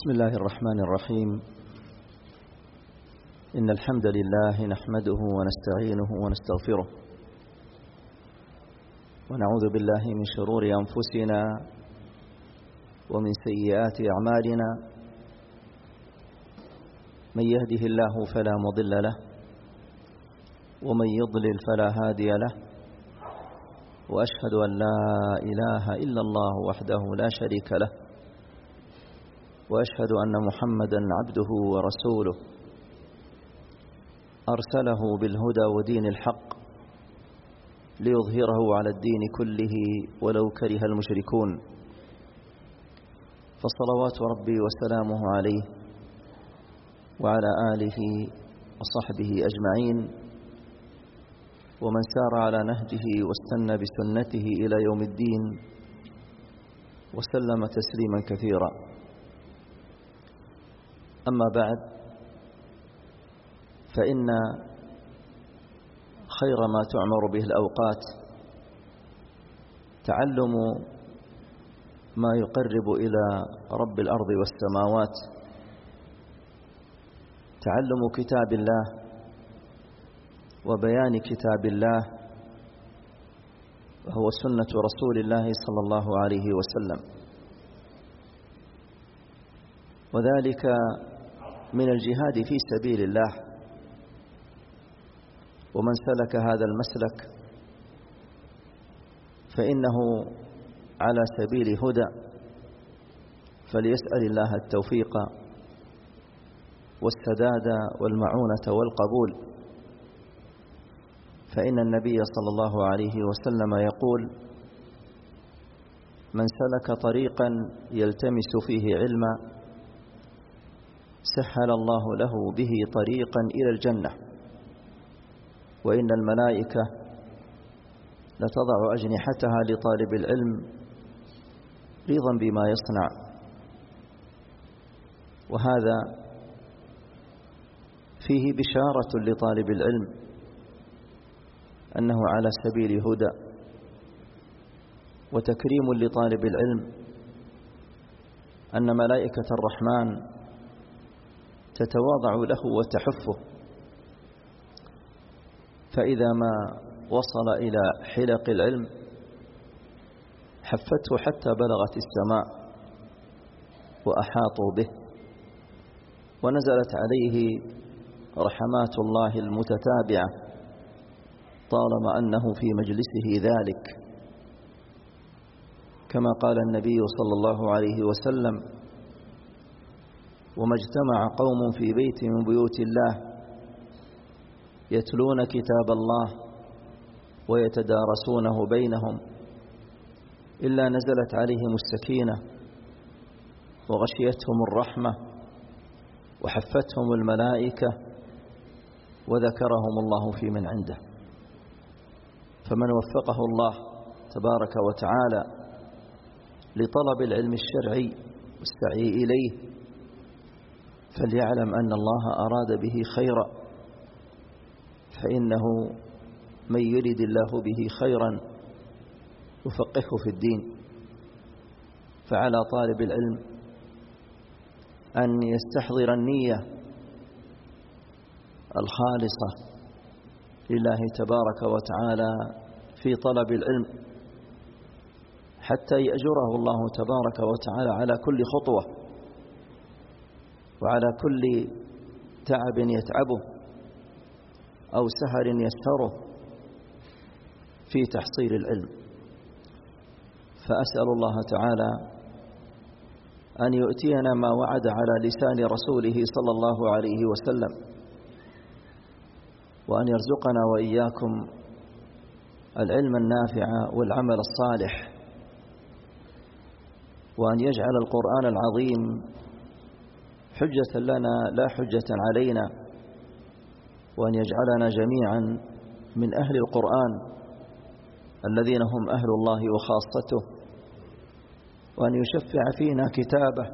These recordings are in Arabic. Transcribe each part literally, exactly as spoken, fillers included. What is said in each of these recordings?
بسم الله الرحمن الرحيم. إن الحمد لله نحمده ونستعينه ونستغفره ونعوذ بالله من شرور أنفسنا ومن سيئات أعمالنا. من يهده الله فلا مضل له ومن يضلل فلا هادي له، وأشهد أن لا إله إلا الله وحده لا شريك له، وأشهد أن محمدا عبده ورسوله أرسله بالهدى ودين الحق ليظهره على الدين كله ولو كره المشركون. فصلوات ربي وسلامه عليه وعلى آله وصحبه أجمعين، ومن سار على نهجه واستنى بسنته إلى يوم الدين وسلم تسليما كثيرا. أما بعد، فإن خير ما تعمر به الأوقات تعلم ما يقرب إلى رب الأرض والسماوات، تعلم كتاب الله وبيان كتاب الله، وهو سنة رسول الله صلى الله عليه وسلم، وذلك من الجهاد في سبيل الله. ومن سلك هذا المسلك فإنه على سبيل هدى، فليسأل الله التوفيق والسداد والمعونة والقبول. فإن النبي صلى الله عليه وسلم يقول: من سلك طريقا يلتمس فيه علما سهل الله له به طريقا إلى الجنة، وإن الملائكة لتضع أجنحتها لطالب العلم رضا بما يصنع. وهذا فيه بشارة لطالب العلم أنه على سبيل هدى، وتكريم لطالب العلم أن ملائكة الرحمن تتواضع له وتحفه، فإذا ما وصل إلى حلق العلم حفته حتى بلغت السماء وأحاطوا به، ونزلت عليه رحمات الله المتتابعة طالما أنه في مجلسه ذلك، كما قال النبي صلى الله عليه وسلم: وما اجتمع قوم في بيت من بيوت الله يتلون كتاب الله ويتدارسونه بينهم إلا نزلت عليهم السكينة وغشيتهم الرحمة وحفتهم الملائكة وذكرهم الله في من عنده. فمن وفقه الله تبارك وتعالى لطلب العلم الشرعي والسعي إليه فليعلم أن الله أراد به خيرا، فإنه من يرد الله به خيرا يفقهه في الدين. فعلى طالب العلم أن يستحضر النية الخالصة لله تبارك وتعالى في طلب العلم، حتى يأجره الله تبارك وتعالى على كل خطوة وعلى كل تعب يتعبه أو سهر يسهره في تحصيل العلم. فأسأل الله تعالى أن يؤتينا ما وعد على لسان رسوله صلى الله عليه وسلم، وأن يرزقنا وإياكم العلم النافع والعمل الصالح، وأن يجعل القرآن العظيم حجة لنا لا حجة علينا، وأن يجعلنا جميعا من أهل القرآن الذين هم أهل الله وخاصته، وأن يشفع فينا كتابه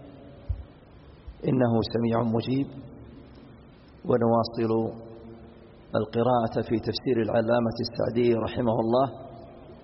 إنه سميع مجيب. ونواصل القراءة في تفسير العلامة السعدي رحمه الله،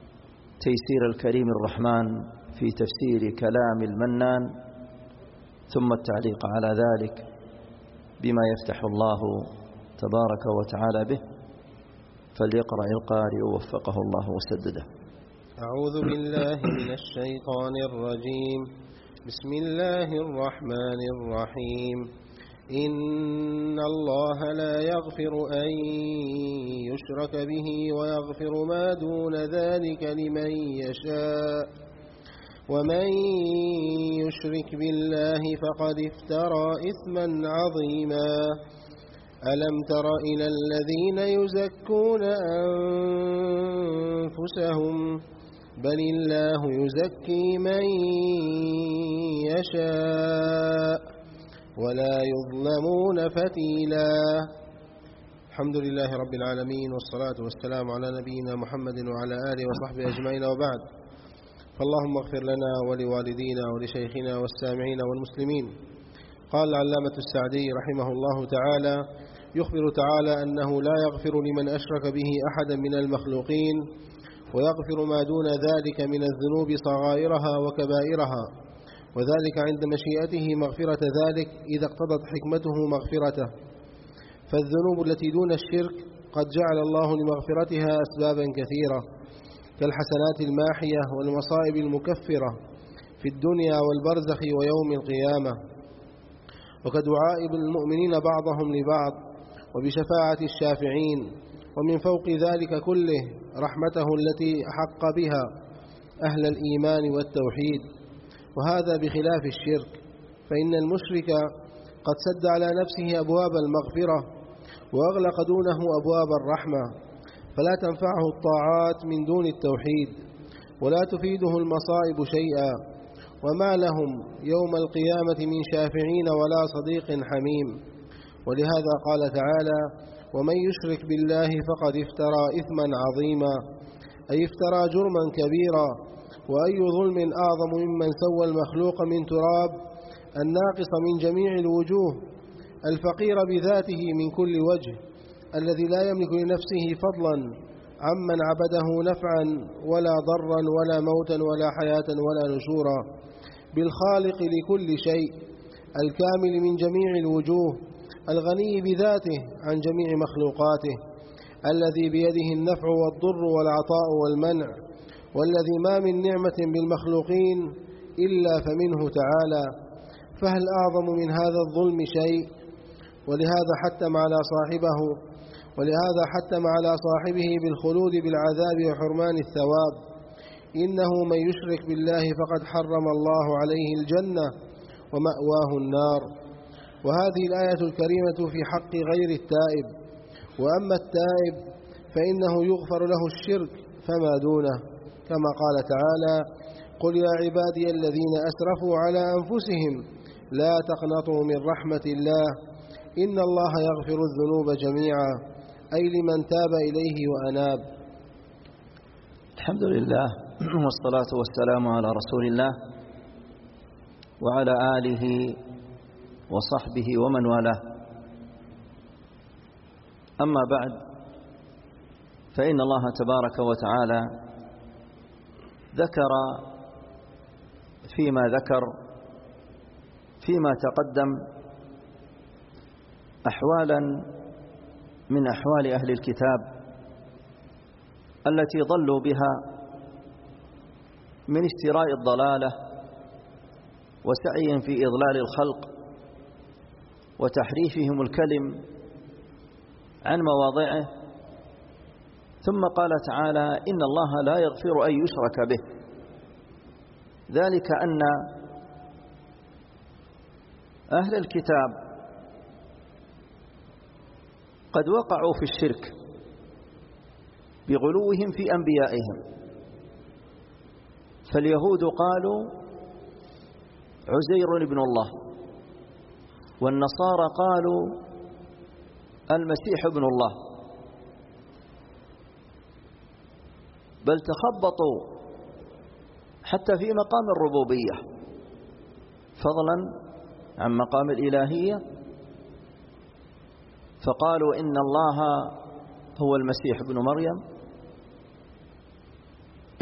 تيسير الكريم الرحمن في تفسير كلام المنان، ثم التعليق على ذلك بما يفتح الله تبارك وتعالى به. فليقرأ القارئ وفقه الله وسدده. أعوذ بالله من الشيطان الرجيم. بسم الله الرحمن الرحيم. إن الله لا يغفر أن يشرك به ويغفر ما دون ذلك لمن يشاء ومن يشرك بالله فقد افترى إثما عظيما. ألم تر إلى الذين يزكون أنفسهم بل الله يزكي من يشاء ولا يظلمون فتيلا. الحمد لله رب العالمين، والصلاة والسلام على نبينا محمد وعلى آله وصحبه أجمعين، وبعد. فاللهم اغفر لنا ولوالدينا ولشيخنا والسامعين والمسلمين. قال العلامة السعدي رحمه الله تعالى: يخبر تعالى أنه لا يغفر لمن أشرك به أحدا من المخلوقين، ويغفر ما دون ذلك من الذنوب صغائرها وكبائرها، وذلك عند مشيئته مغفرة ذلك إذا اقتضت حكمته مغفرته. فالذنوب التي دون الشرك قد جعل الله لمغفرتها أسبابا كثيرة، كالحسنات الماحية والمصائب المكفرة في الدنيا والبرزخ ويوم القيامة، وكدعاء المؤمنين بعضهم لبعض، وبشفاعة الشافعين، ومن فوق ذلك كله رحمته التي أحق بها أهل الإيمان والتوحيد. وهذا بخلاف الشرك، فإن المشرك قد سد على نفسه أبواب المغفرة وأغلق دونه أبواب الرحمة، فلا تنفعه الطاعات من دون التوحيد، ولا تفيده المصائب شيئا، وما لهم يوم القيامة من شافعين ولا صديق حميم. ولهذا قال تعالى: ومن يشرك بالله فقد افترى إثما عظيما، أي افترى جرما كبيرا. وأي ظلم أعظم ممن سوى المخلوق من تراب الناقص من جميع الوجوه، الفقير بذاته من كل وجه، الذي لا يملك لنفسه فضلا عمن عبده نفعا ولا ضرا ولا موتا ولا حياة ولا نشورا، بالخالق لكل شيء الكامل من جميع الوجوه، الغني بذاته عن جميع مخلوقاته، الذي بيده النفع والضر والعطاء والمنع، والذي ما من نعمة بالمخلوقين إلا فمنه تعالى. فهل أعظم من هذا الظلم شيء؟ ولهذا حتم على صاحبه ولهذا حتم على صاحبه بالخلود بالعذاب وحرمان الثواب. إنه من يشرك بالله فقد حرم الله عليه الجنة ومأواه النار. وهذه الآية الكريمة في حق غير التائب. وأما التائب فإنه يغفر له الشرك فما دونه، كما قال تعالى: قل يا عبادي الذين أسرفوا على أنفسهم لا تقنطوا من رحمة الله إن الله يغفر الذنوب جميعا، أي لمن تاب إليه وأناب. الحمد لله، والصلاة والسلام على رسول الله وعلى آله وصحبه ومن والاه. أما بعد، فإن الله تبارك وتعالى ذكر فيما ذكر فيما تقدم أحوالا من أحوال أهل الكتاب التي ضلوا بها من اشتراء الضلالة وسعي في إضلال الخلق وتحريفهم الكلم عن مواضعه. ثم قال تعالى: إن الله لا يغفر أن يشرك به، ذلك أن أهل الكتاب قد وقعوا في الشرك بغلوهم في أنبيائهم. فاليهود قالوا عزير ابن الله، والنصارى قالوا المسيح ابن الله، بل تخبطوا حتى في مقام الربوبية فضلا عن مقام الإلهية، فقالوا إن الله هو المسيح ابن مريم،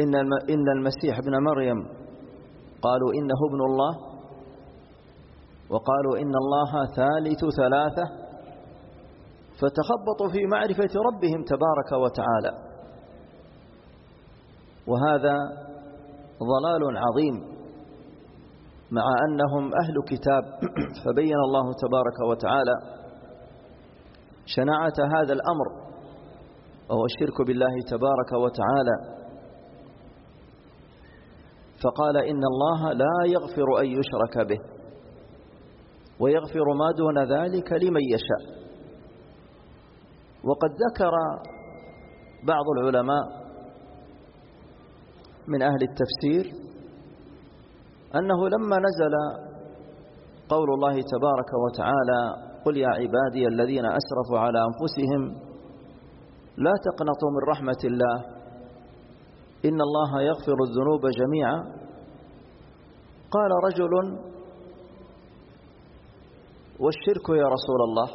إن المسيح ابن مريم قالوا إنه ابن الله، وقالوا إن الله ثالث ثلاثة، فتخبطوا في معرفة ربهم تبارك وتعالى، وهذا ضلال عظيم مع أنهم أهل كتاب. فبين الله تبارك وتعالى شناعة هذا الأمر وهو الشرك بالله تبارك وتعالى، فقال إن الله لا يغفر أن يشرك به ويغفر ما دون ذلك لمن يشاء. وقد ذكر بعض العلماء من أهل التفسير أنه لما نزل قول الله تبارك وتعالى قل يا عبادي الذين أسرفوا على أنفسهم لا تقنطوا من رحمة الله إن الله يغفر الذنوب جميعا، قال رجل والشرك يا رسول الله،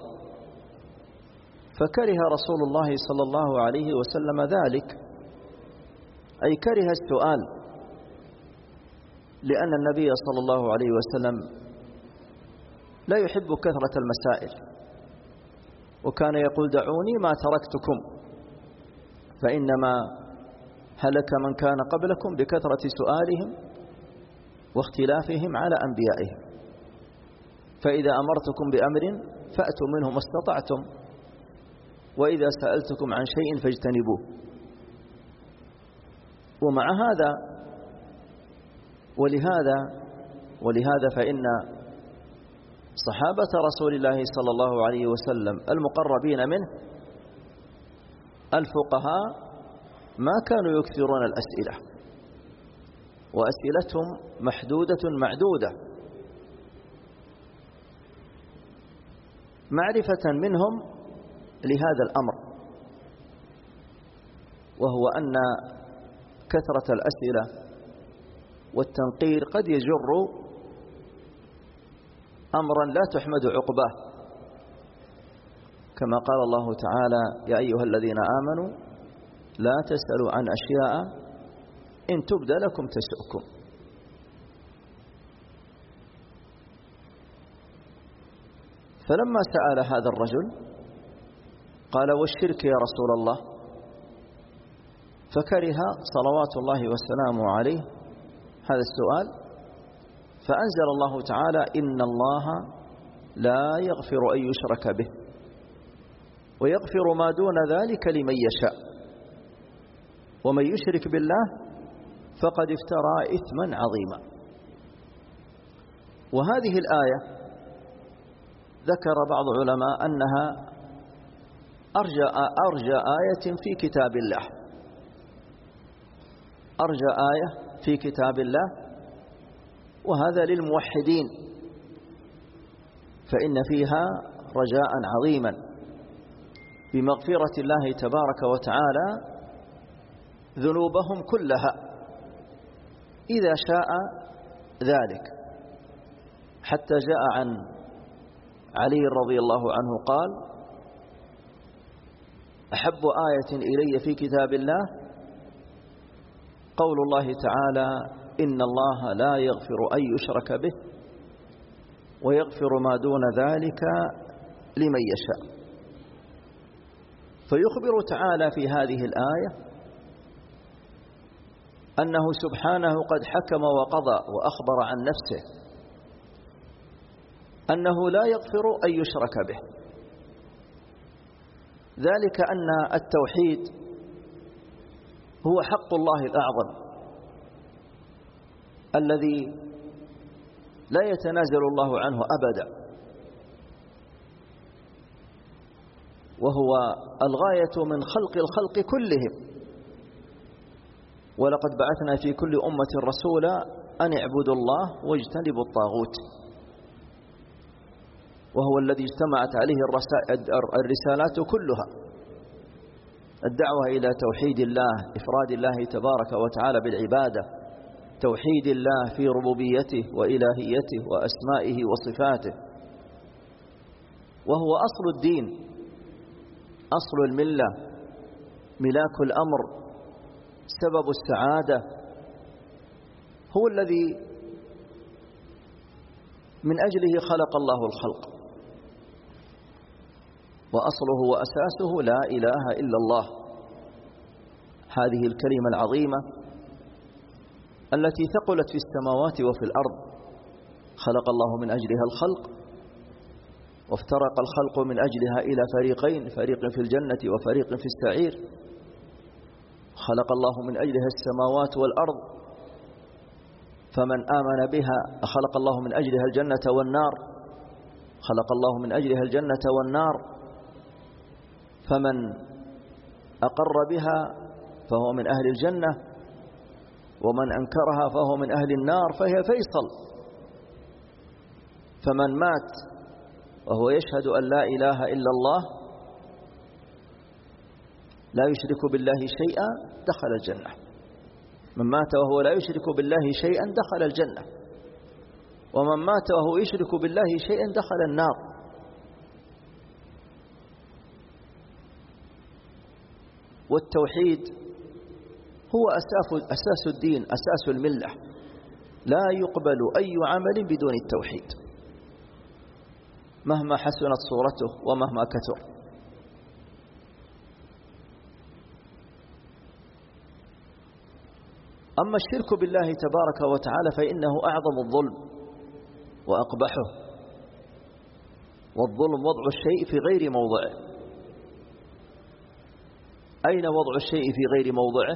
فكره رسول الله صلى الله عليه وسلم ذلك، أي كره السؤال، لأن النبي صلى الله عليه وسلم لا يحب كثرة المسائل، وكان يقول دعوني ما تركتكم، فإنما هلك من كان قبلكم بكثرة سؤالهم واختلافهم على أنبيائهم، فإذا أمرتكم بأمر فأتوا منه ما استطعتم، وإذا سألتكم عن شيء فاجتنبوه. ومع هذا ولهذا ولهذا فإن صحابة رسول الله صلى الله عليه وسلم المقربين منه الفقهاء ما كانوا يكثرون الأسئلة، وأسئلتهم محدودة معدودة، معرفة منهم لهذا الأمر، وهو أن كثرة الأسئلة والتنقير قد يجر أمرا لا تحمد عقباه، كما قال الله تعالى يا أيها الذين آمنوا لا تسألوا عن أشياء إن تبد لكم تسؤكم. فلما سأل هذا الرجل قال والشرك يا رسول الله، فكره صلوات الله وسلامه عليه هذا السؤال، فأنزل الله تعالى إن الله لا يغفر أن يشرك به ويغفر ما دون ذلك لمن يشاء، ومن يشرك بالله فقد افترى إثما عظيما. وهذه الآية ذكر بعض العلماء أنها أرجى, أرجى آية في كتاب الله، أرجى آية في كتاب الله، وهذا للموحدين، فإن فيها رجاء عظيما بمغفرة الله تبارك وتعالى ذنوبهم كلها إذا شاء ذلك، حتى جاء عن علي رضي الله عنه قال أحب آية إلي في كتاب الله قول الله تعالى إن الله لا يغفر أن يشرك به ويغفر ما دون ذلك لمن يشاء. فيخبر تعالى في هذه الآية أنه سبحانه قد حكم وقضى وأخبر عن نفسه أنه لا يغفر أن يشرك به، ذلك أن التوحيد هو حق الله الأعظم الذي لا يتنازل الله عنه أبدا، وهو الغاية من خلق الخلق كلهم. ولقد بعثنا في كل أمة رسولا أن اعبدوا الله واجتنبوا الطاغوت، وهو الذي اجتمعت عليه الرسالات كلها، الدعوة إلى توحيد الله، إفراد الله تبارك وتعالى بالعبادة، توحيد الله في ربوبيته وإلهيته وأسمائه وصفاته، وهو أصل الدين، أصل الملة، ملاك الأمر، سبب السعادة، هو الذي من أجله خلق الله الخلق، وأصله وأساسه لا إله إلا الله، هذه الكلمة العظيمة التي ثقلت في السماوات وفي الأرض. خلق الله من أجلها الخلق، وافترق الخلق من أجلها إلى فريقين، فريق في الجنة وفريق في السعير. خلق الله من أجلها السماوات والأرض، فمن آمن بها خلق الله من أجلها الجنة والنار، خلق الله من أجلها الجنة والنار، فمن أقر بها فهو من أهل الجنة، ومن أنكرها فهو من أهل النار، فهي فيصل. فمن مات وهو يشهد أن لا إله إلا الله لا يشرك بالله شيئا دخل الجنة. من مات وهو لا يشرك بالله شيئا دخل الجنة، ومن مات وهو يشرك بالله شيئا دخل النار. والتوحيد هو أساس أساس الدين، أساس الملة. لا يقبل أي عمل بدون التوحيد مهما حسنت صورته ومهما كثر. أما الشرك بالله تبارك وتعالى فإنه أعظم الظلم وأقبحه. والظلم وضع الشيء في غير موضعه. أين وضع الشيء في غير موضعه؟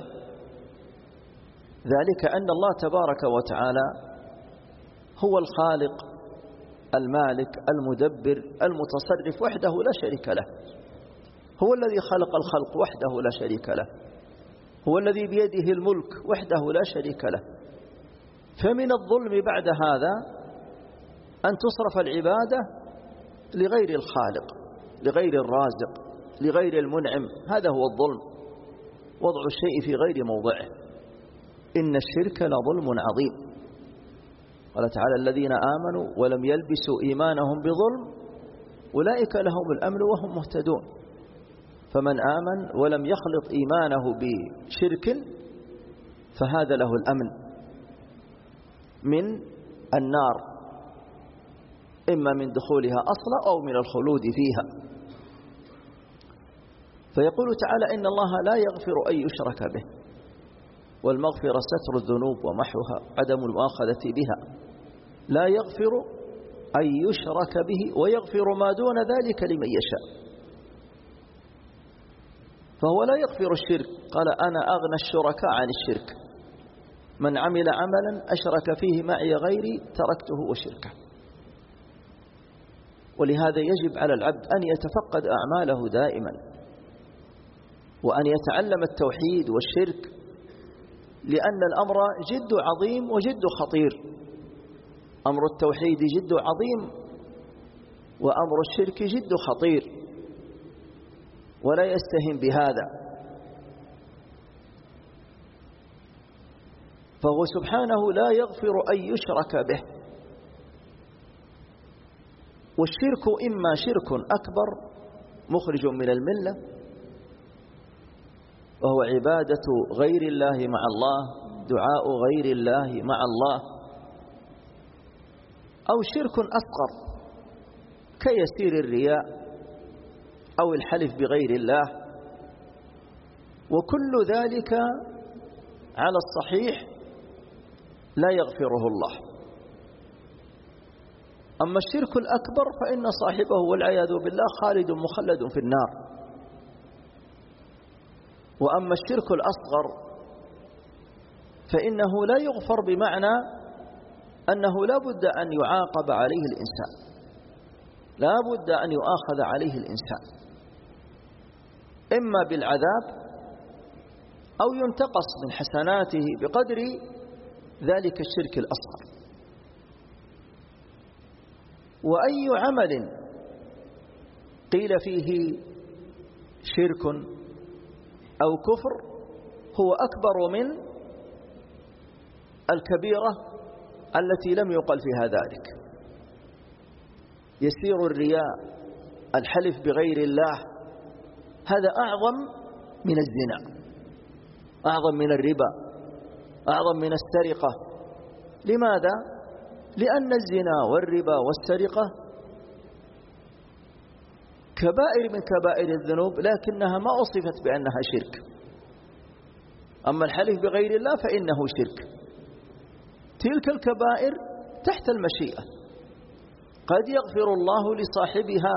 ذلك أن الله تبارك وتعالى هو الخالق المالك المدبر المتصرف وحده لا شريك له. هو الذي خلق الخلق وحده لا شريك له، هو الذي بيده الملك وحده لا شريك له. فمن الظلم بعد هذا أن تصرف العبادة لغير الخالق، لغير الرازق، لغير المنعم. هذا هو الظلم، وضع الشيء في غير موضعه. إن الشرك لظلم عظيم. قال تعالى: الذين آمنوا ولم يلبسوا إيمانهم بظلم أولئك لهم الأمن وهم مهتدون. فمن آمن ولم يخلط إيمانه بشرك فهذا له الأمن من النار، إما من دخولها أصلا أو من الخلود فيها. فيقول تعالى: إن الله لا يغفر أن يشرك به، والمغفرة ستر الذنوب ومحوها عدم المؤاخذة بها. لا يغفر أن يشرك به ويغفر ما دون ذلك لمن يشاء. فهو لا يغفر الشرك، قال: أنا أغنى الشركاء عن الشرك، من عمل عملا أشرك فيه معي غيري تركته وشركه. ولهذا يجب على العبد أن يتفقد أعماله دائما، وأن يتعلم التوحيد والشرك، لأن الأمر جد عظيم وجد خطير. أمر التوحيد جد عظيم، وأمر الشرك جد خطير، ولا يستهن بهذا. فهو سبحانه لا يغفر أن يشرك به. والشرك إما شرك أكبر مخرج من الملة، وهو عبادة غير الله مع الله، دعاء غير الله مع الله، أو شرك أصغر كيسير الرياء أو الحلف بغير الله. وكل ذلك على الصحيح لا يغفره الله. أما الشرك الأكبر فإن صاحبه والعياذ بالله خالد مخلد في النار. وأما الشرك الأصغر فإنه لا يغفر، بمعنى أنه لا بد أن يعاقب عليه الإنسان، لا بد أن يؤاخذ عليه الإنسان، إما بالعذاب أو ينتقص من حسناته بقدر ذلك الشرك الأصغر. وأي عمل قيل فيه شرك أو كفر هو أكبر من الكبيرة التي لم يقل فيها ذلك. يسير الرياء، الحلف بغير الله، هذا أعظم من الزنا، أعظم من الربا، أعظم من السرقة. لماذا؟ لأن الزنا والربا والسرقة كبائر من كبائر الذنوب، لكنها ما أصفت بأنها شرك. أما الحلف بغير الله فإنه شرك. تلك الكبائر تحت المشيئة، قد يغفر الله لصاحبها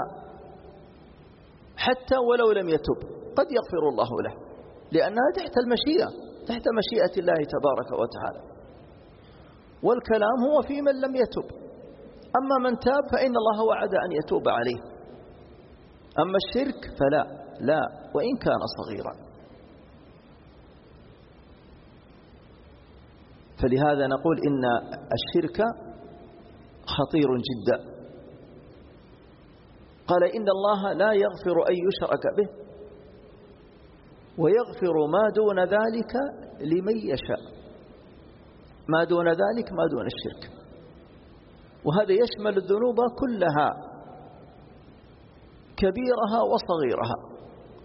حتى ولو لم يتب، قد يغفر الله له، لأنها تحت المشيئة، تحت مشيئة الله تبارك وتعالى. والكلام هو في من لم يتب. أما من تاب فإن الله وعد أن يتوب عليه. أما الشرك فلا، لا وإن كان صغيرا. فلهذا نقول إن الشرك خطير جدا. قال إن الله لا يغفر أن يشرك به ويغفر ما دون ذلك لمن يشاء. ما دون ذلك ما دون الشرك، وهذا يشمل الذنوب كلها كبيرها وصغيرها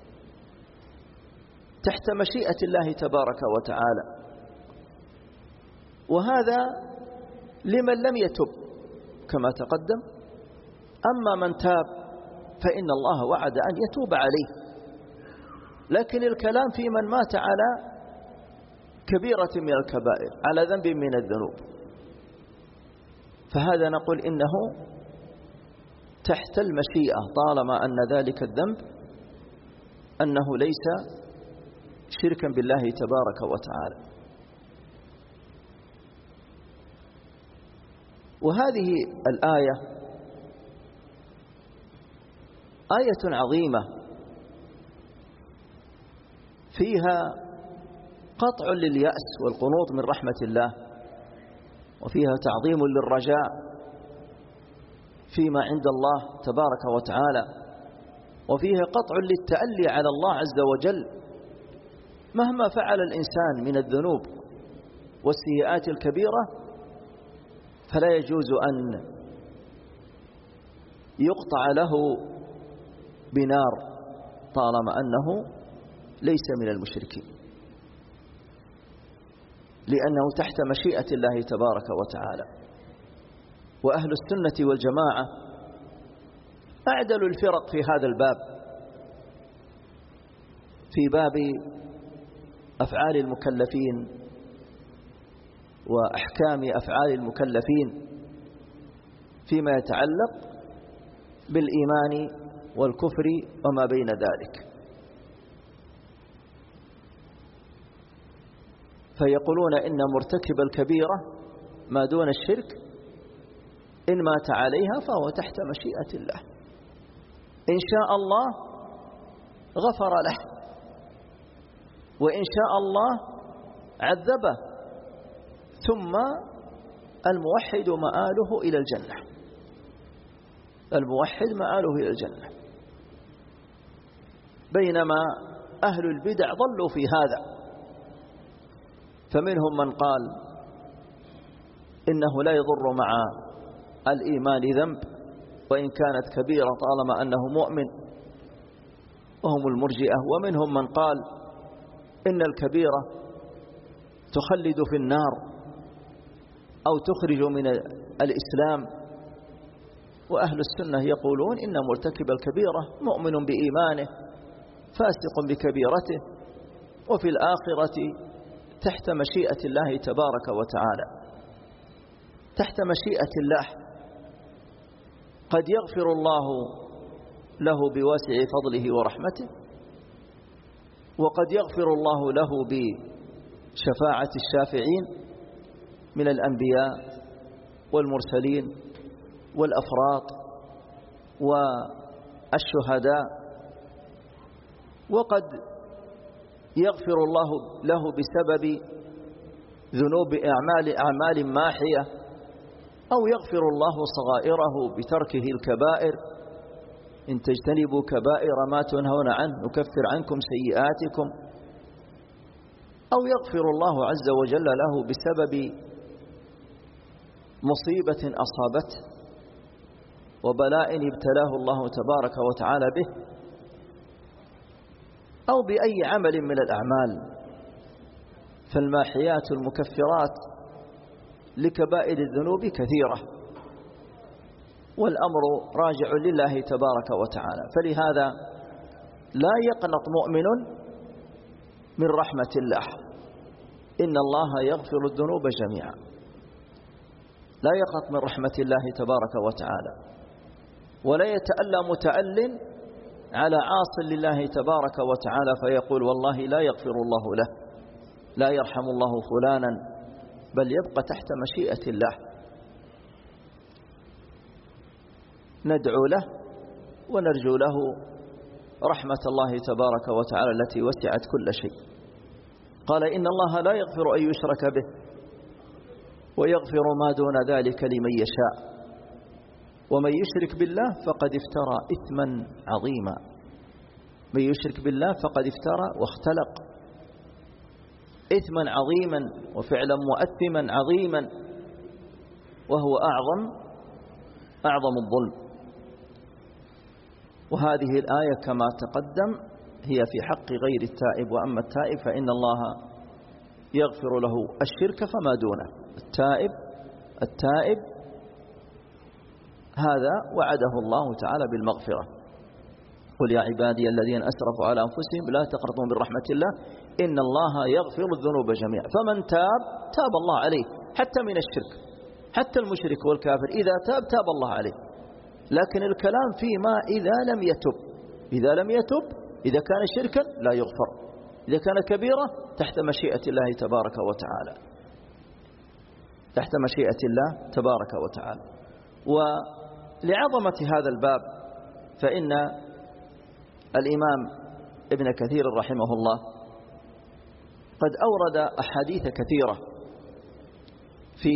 تحت مشيئة الله تبارك وتعالى. وهذا لمن لم يتب كما تقدم. أما من تاب فإن الله وعد أن يتوب عليه. لكن الكلام في من مات على كبيرة من الكبائر، على ذنب من الذنوب، فهذا نقول إنه تحت المشيئة طالما أن ذلك الذنب أنه ليس شركا بالله تبارك وتعالى. وهذه الآية آية عظيمة فيها قطع لليأس والقنوط من رحمة الله، وفيها تعظيم للرجاء فيما عند الله تبارك وتعالى، وفيها قطع للتألي على الله عز وجل مهما فعل الإنسان من الذنوب والسيئات الكبيرة، فلا يجوز أن يقطع له بنار طالما أنه ليس من المشركين، لأنه تحت مشيئة الله تبارك وتعالى. وأهل السنة والجماعة أعدلوا الفرق في هذا الباب، في باب أفعال المكلفين وأحكام أفعال المكلفين فيما يتعلق بالإيمان والكفر وما بين ذلك. فيقولون إن مرتكب الكبيرة ما دون الشرك إن مات عليها فهو تحت مشيئة الله، إن شاء الله غفر له، وإن شاء الله عذبه، ثم الموحد مآله إلى الجنة. الموحد مآله إلى الجنة، بينما أهل البدع ضلوا في هذا. فمنهم من قال إنه لا يضر مع الإيمان ذنب وإن كانت كبيرة طالما أنه مؤمن، وهم المرجئة. ومنهم من قال إن الكبيرة تخلد في النار أو تخرج من الإسلام. وأهل السنة يقولون إن مرتكب الكبيرة مؤمن بإيمانه فاسق بكبيرته، وفي الآخرة تحت مشيئة الله تبارك وتعالى، تحت مشيئة الله. قد يغفر الله له بواسع فضله ورحمته، وقد يغفر الله له بشفاعة الشافعين من الأنبياء والمرسلين والأفراط والشهداء، وقد يغفر الله له بسبب ذنوب أعمال أعمال ماحية، أو يغفر الله صغائره بتركه الكبائر. إن تجتنبوا كبائر ما تنهون عنه نكفر عنكم سيئاتكم. أو يغفر الله عز وجل له بسبب مصيبة أصابته وبلاء ابتلاه الله تبارك وتعالى به، أو بأي عمل من الأعمال. فالماحيات المكفرات لكبائر الذنوب كثيرة، والأمر راجع لله تبارك وتعالى. فلهذا لا يقنط مؤمن من رحمة الله، إن الله يغفر الذنوب جميعا. لا يقنط من رحمة الله تبارك وتعالى، ولا يتألى متأل على عاص لله تبارك وتعالى فيقول والله لا يغفر الله له، لا يرحم الله فلانا، بل يبقى تحت مشيئة الله. ندعو له ونرجو له رحمة الله تبارك وتعالى التي وسعت كل شيء. قال إن الله لا يغفر أن يشرك به ويغفر ما دون ذلك لمن يشاء، ومن يشرك بالله فقد افترى إثما عظيما. من يشرك بالله فقد افترى واختلق إثما عظيما وفعلا مؤثما عظيما، وهو أعظم أعظم الظلم. وهذه الآية كما تقدم هي في حق غير التائب، وأما التائب فإن الله يغفر له الشرك فما دونه. التائب التائب هذا وعده الله تعالى بالمغفرة. قل يا عبادي الذين أسرفوا على أنفسهم لا تقنطوا من رحمة الله إن الله يغفر الذنوب جميعا. فمن تاب تاب الله عليه حتى من الشرك، حتى المشرك والكافر إذا تاب تاب الله عليه. لكن الكلام فيما إذا لم يتب، إذا لم يتب إذا كان شركا لا يغفر، إذا كان كبيرة تحت مشيئة الله تبارك وتعالى، تحت مشيئة الله تبارك وتعالى. ولعظمة هذا الباب فإن الإمام ابن كثير رحمه الله قد أورد أحاديث كثيرة في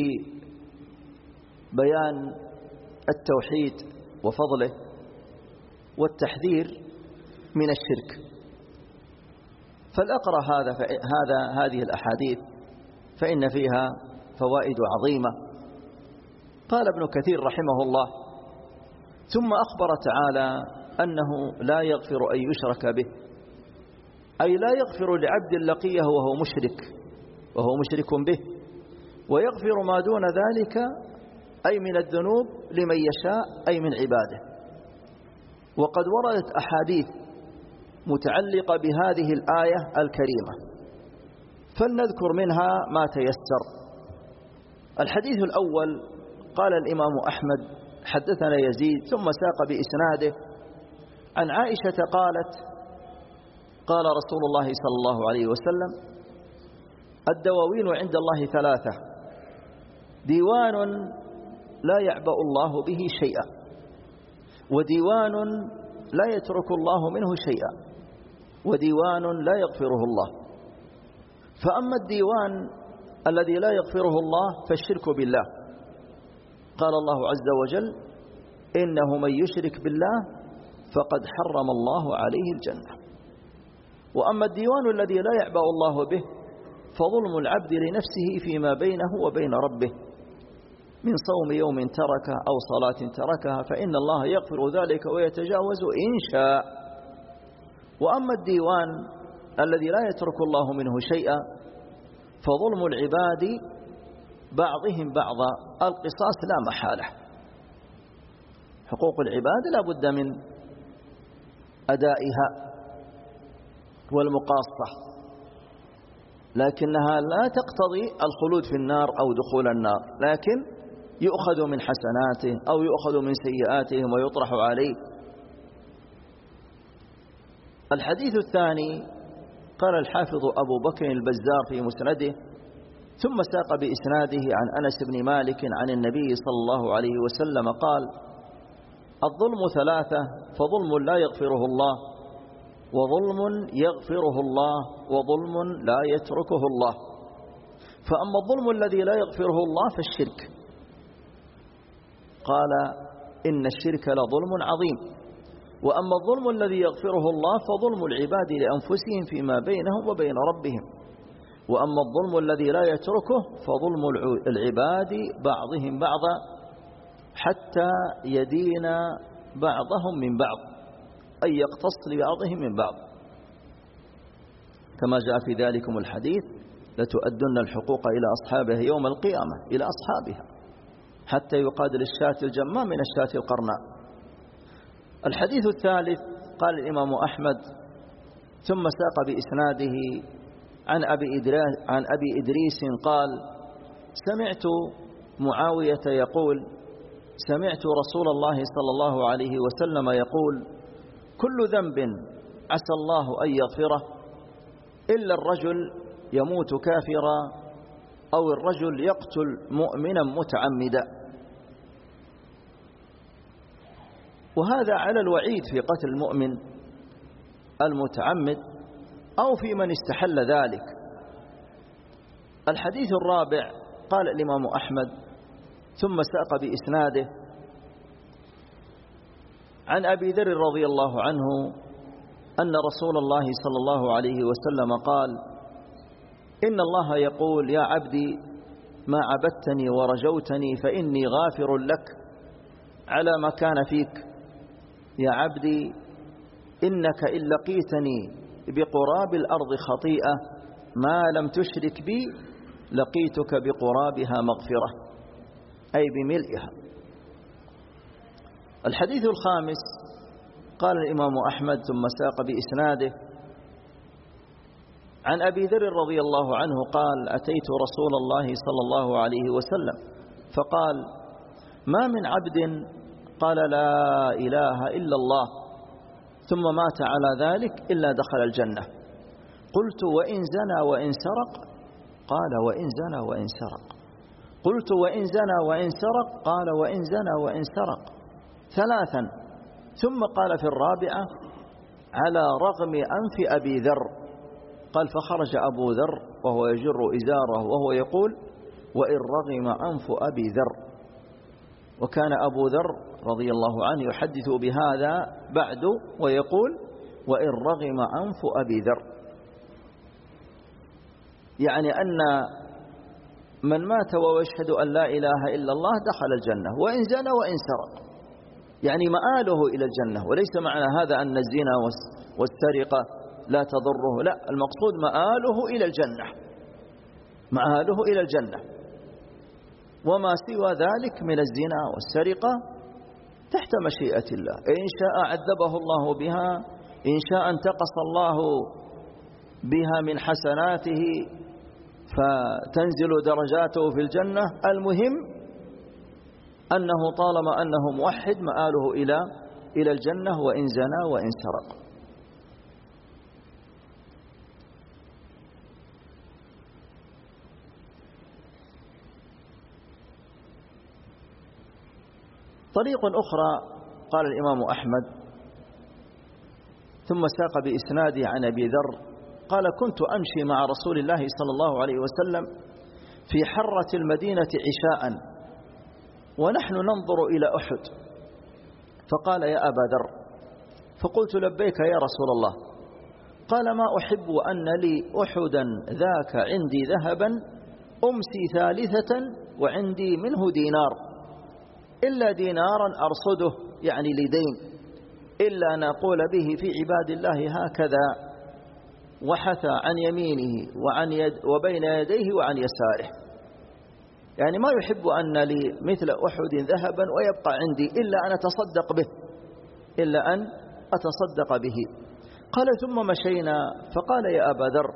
بيان التوحيد وفضله والتحذير من الشرك. فالأقرأ هذا هذا هذه الأحاديث فإن فيها فوائد عظيمة. قال ابن كثير رحمه الله: ثم أخبر تعالى أنه لا يغفر أن يشرك به، أي لا يغفر لعبد لقيه وهو مشرك وهو مشرك به، ويغفر ما دون ذلك أي من الذنوب لمن يشاء أي من عباده. وقد وردت أحاديث متعلقة بهذه الآية الكريمة، فلنذكر منها ما تيسر. الحديث الأول قال الإمام أحمد حدثنا يزيد ثم ساق بإسناده عن عائشة قالت: قال رسول الله صلى الله عليه وسلم: الدواوين عند الله ثلاثة: ديوان لا يعبأ الله به شيئا، وديوان لا يترك الله منه شيئا، وديوان لا يغفره الله. فأما الديوان الذي لا يغفره الله فالشرك بالله، قال الله عز وجل: إنه من يشرك بالله فقد حرم الله عليه الجنة. وأما الديوان الذي لا يعبأ الله به فظلم العبد لنفسه فيما بينه وبين ربه من صوم يوم تركه أو صلاة تركها، فإن الله يغفر ذلك ويتجاوز إن شاء. وأما الديوان الذي لا يترك الله منه شيئا فظلم العباد بعضهم بعضا، القصاص لا محالة. حقوق العباد لا بد من أدائها والمقاصة، لكنها لا تقتضي الخلود في النار أو دخول النار، لكن يؤخذ من حسناته أو يؤخذ من سيئاتهم ويطرح عليه. الحديث الثاني قال الحافظ أبو بكر البزار في مسنده ثم ساق بإسناده عن أنس بن مالك عن النبي صلى الله عليه وسلم قال: الظلم ثلاثة: فظلم لا يغفره الله، وظلم يغفره الله، وظلم لا يتركه الله. فأما الظلم الذي لا يغفره الله فالشرك، قال: إن الشرك لظلم عظيم. وأما الظلم الذي يغفره الله فظلم العباد لأنفسهم فيما بينهم وبين ربهم. وأما الظلم الذي لا يتركه فظلم العباد بعضهم بعضا حتى يدين بعضهم من بعض، أي يقتص لبعضهم من بعض، كما جاء في ذلكم الحديث لتؤدن الحقوق إلى أصحابها يوم القيامة، إلى أصحابها، حتى يقاد للشاة الجماء من الشاة القرناء. الحديث الثالث قال الإمام أحمد: ثم ساق بإسناده عن أبي إدريس, عن أبي إدريس قال: سمعت معاوية يقول: سمعت رسول الله صلى الله عليه وسلم يقول: كل ذنب عسى الله أن يغفره إلا الرجل يموت كافرا أو الرجل يقتل مؤمنا متعمدا. وهذا على الوعيد في قتل المؤمن المتعمد أو في من استحل ذلك. الحديث الرابع قال الإمام أحمد: ثم ساق بإسناده عن أبي ذر رضي الله عنه أن رسول الله صلى الله عليه وسلم قال: إن الله يقول: يا عبدي ما عبدتني ورجوتني فإني غافر لك على ما كان فيك. يا عبدي إنك إن لقيتني بقراب الأرض خطيئة ما لم تشرك بي لقيتك بقرابها مغفرة، أي بملئها. الحديث الخامس قال الإمام أحمد: ثم ساق بإسناده عن أبي ذر رضي الله عنه قال: أتيت رسول الله صلى الله عليه وسلم فقال: ما من عبد قال لا إله إلا الله ثم مات على ذلك إلا دخل الجنة. قلت: وإن زنى وإن سرق؟ قال: وإن زنى وإن سرق. قلت: وإن زنى وإن سرق؟ قال: وإن زنى وإن سرق. ثلاثا، ثم قال في الرابعة: على رغم أنف أبي ذر. قال: فخرج أبو ذر وهو يجر إزاره وهو يقول: وإن رغم أنف أبي ذر. وكان أبو ذر رضي الله عنه يحدث بهذا بعد ويقول: وإن رغم أنف أبي ذر، يعني أن من مات ويشهد أن لا إله إلا الله دخل الجنة، وإن زنى وإن سرق، يعني مآله إلى الجنة. وليس معنى هذا أن الزنا والسرقة لا تضره، لا، المقصود مآله إلى الجنة، مآله إلى الجنة. وما سوى ذلك من الزنا والسرقة تحت مشيئة الله، إن شاء عذبه الله بها، إن شاء انتقص الله بها من حسناته فتنزل درجاته في الجنة. المهم أنه طالما أنه موحد مآله إلى إلى الجنة، وإن زنا وإن سرق. طريق أخرى قال الإمام أحمد: ثم ساق بإسناده عن أبي ذر قال: كنت أمشي مع رسول الله صلى الله عليه وسلم في حرة المدينة عشاء ونحن ننظر إلى أحد، فقال: يا أبا ذر. فقلت: لبيك يا رسول الله. قال: ما أحب أن لي أحدا ذاك عندي ذهبا أمسي ثالثة وعندي منه دينار، إلا دينارا أرصده، يعني لدين، إلا نقول به في عباد الله هكذا، وحث عن يمينه وعن يد وبين يديه وعن يساره، يعني ما يحب أن لي مثل أحد ذهبا ويبقى عندي إلا أن أتصدق به، إلا أن أتصدق به. قال: ثم مشينا، فقال: يا أبا ذر،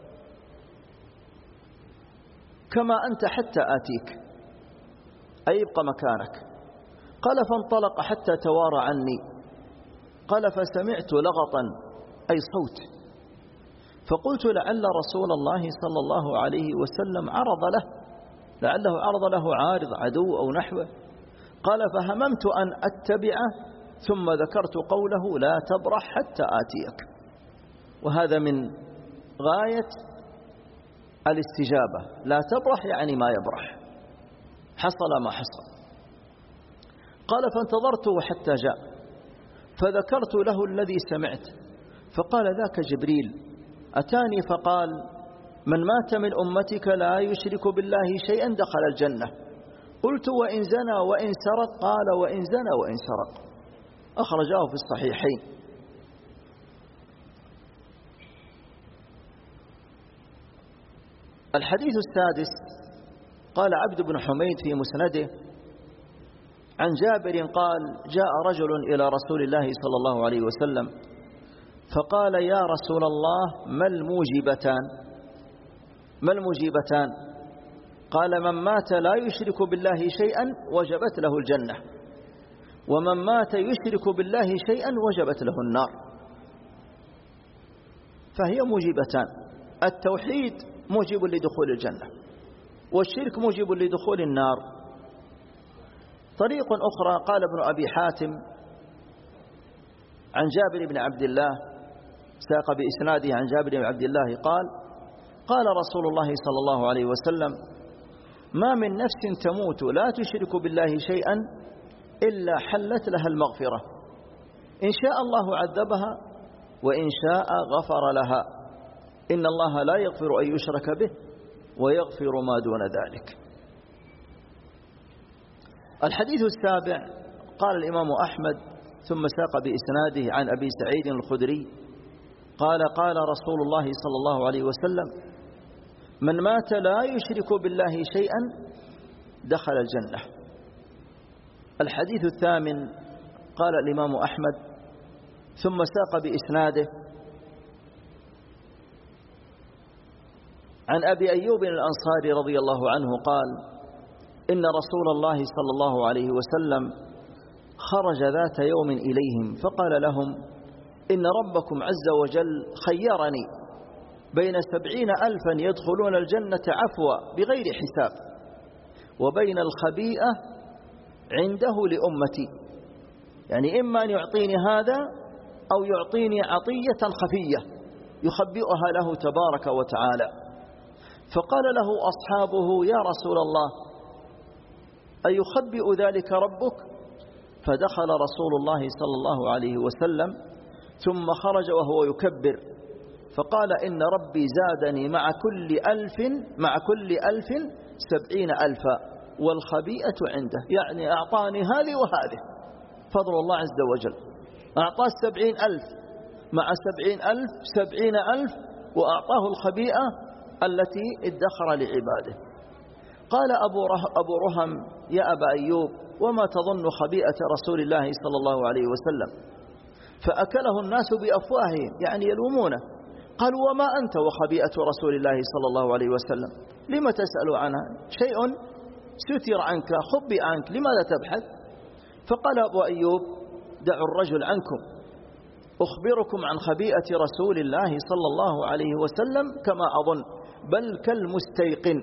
كما أنت حتى آتيك، أي ابق مكانك. قال: فانطلق حتى توارى عني. قال: فسمعت لغطا، أي صوت، فقلت: لعل رسول الله صلى الله عليه وسلم عرض له، لعله عرض له عارض عدو أو نحوه. قال: فهممت أن أتبعه، ثم ذكرت قوله: لا تبرح حتى آتيك. وهذا من غاية الاستجابة، لا تبرح يعني ما يبرح، حصل ما حصل. قال: فانتظرته حتى جاء، فذكرت له الذي سمعت، فقال: ذاك جبريل أتاني فقال: من مات من أمتك لا يشرك بالله شيئا دخل الجنة. قلت: وإن زنى وإن سرق؟ قال: وإن زنى وإن سرق. أخرجاه في الصحيحين. الحديث السادس قال عبد بن حميد في مسنده عن جابر قال جاء رجل إلى رسول الله صلى الله عليه وسلم فقال يا رسول الله ما الموجبتان ما الموجبتان قال من مات لا يشرك بالله شيئا وجبت له الجنة ومن مات يشرك بالله شيئا وجبت له النار. فهي موجبتان، التوحيد موجب لدخول الجنة والشرك موجب لدخول النار. طريق أخرى قال ابن أبي حاتم عن جابر بن عبد الله ساق بإسناده عن جابر بن عبد الله قال قال رسول الله صلى الله عليه وسلم ما من نفس تموت لا تشرك بالله شيئا إلا حلت لها المغفرة، إن شاء الله عذبها وإن شاء غفر لها، إن الله لا يغفر أن يشرك به ويغفر ما دون ذلك. الحديث السابع قال الإمام أحمد ثم ساق بإسناده عن أبي سعيد الخدري قال قال رسول الله صلى الله عليه وسلم من مات لا يشرك بالله شيئا دخل الجنة. الحديث الثامن قال الإمام أحمد ثم ساق بإسناده عن أبي أيوب الأنصاري رضي الله عنه قال إن رسول الله صلى الله عليه وسلم خرج ذات يوم إليهم فقال لهم إن ربكم عز وجل خيرني بين سبعين ألفا يدخلون الجنة عفوا بغير حساب وبين الخبيئة عنده لأمتي، يعني إما أن يعطيني هذا أو يعطيني عطية خفية يخبئها له تبارك وتعالى. فقال له أصحابه يا رسول الله أيخبئ ذلك ربك؟ فدخل رسول الله صلى الله عليه وسلم ثم خرج وهو يكبر فقال إن ربي زادني مع كل ألف مع كل ألف سبعين ألفا والخبيئة عنده، يعني أعطاني هذه وهذه، فضل الله عز وجل أعطاه السبعين ألف مع سبعين ألف سبعين ألف وأعطاه الخبيئة التي ادخر لعباده. قال أبو, ره أبو رهم يا أبا أيوب وما تظن خبيئة رسول الله صلى الله عليه وسلم؟ فأكله الناس بأفواههم يعني يلومونه. قالوا وما أنت وخبيئة رسول الله صلى الله عليه وسلم؟ لما تسأل عنها؟ شيء ستر عنك خبئ عنك لماذا تبحث؟ فقال أبو أيوب دعوا الرجل عنكم أخبركم عن خبيئة رسول الله صلى الله عليه وسلم كما أظن بل كالمستيقن.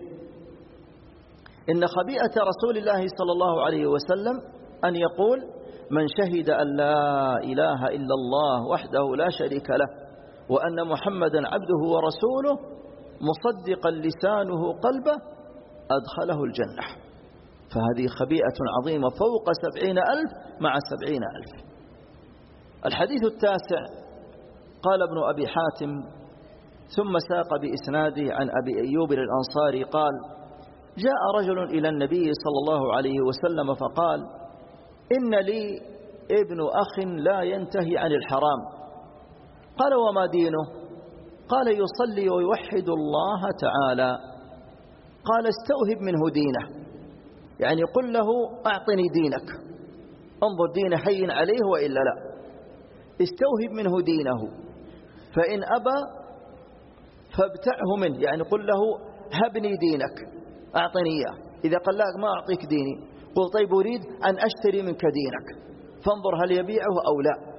إن خبيئة رسول الله صلى الله عليه وسلم أن يقول من شهد أن لا إله إلا الله وحده لا شريك له وأن محمدا عبده ورسوله مصدقا لسانه قلبه أدخله الجنة. فهذه خبيئة عظيمة فوق سبعين ألف مع سبعين ألف. الحديث التاسع قال ابن أبي حاتم ثم ساق بإسناده عن أبي أيوب الأنصاري قال جاء رجل إلى النبي صلى الله عليه وسلم فقال إن لي ابن أخ لا ينتهي عن الحرام. قال وما دينه؟ قال يصلي ويوحد الله تعالى. قال استوهب منه دينه، يعني قل له أعطني دينك، انظر دين حي عليه وإلا لا، استوهب منه دينه فإن أبى فابتعه منه، يعني قل له هبني دينك أعطني إياه، إذا قال لك ما أعطيك ديني قل طيب أريد أن أشتري منك دينك فانظر هل يبيعه أو لا.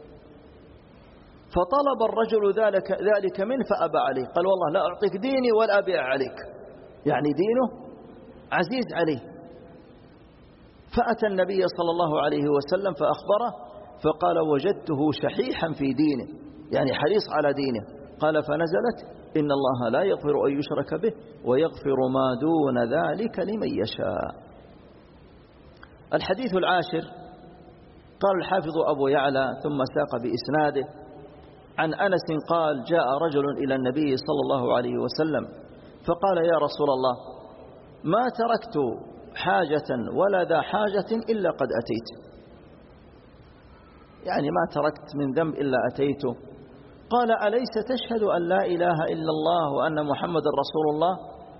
فطلب الرجل ذلك, ذلك منه فأبى عليه، قال والله لا أعطيك ديني ولا أبيع عليك، يعني دينه عزيز عليه. فأتى النبي صلى الله عليه وسلم فأخبره فقال وجدته شحيحا في دينه، يعني حريص على دينه. قال فنزلت إن الله لا يغفر أن يشرك به ويغفر ما دون ذلك لمن يشاء. الحديث العاشر قال الحافظ أبو يعلى ثم ساق بإسناده عن أنس قال جاء رجل إلى النبي صلى الله عليه وسلم فقال يا رسول الله ما تركت حاجة ولا ذا حاجة إلا قد أتيت، يعني ما تركت من ذنب إلا أتيته. قال أليس تشهد أن لا إله إلا الله وأن محمد رسول الله؟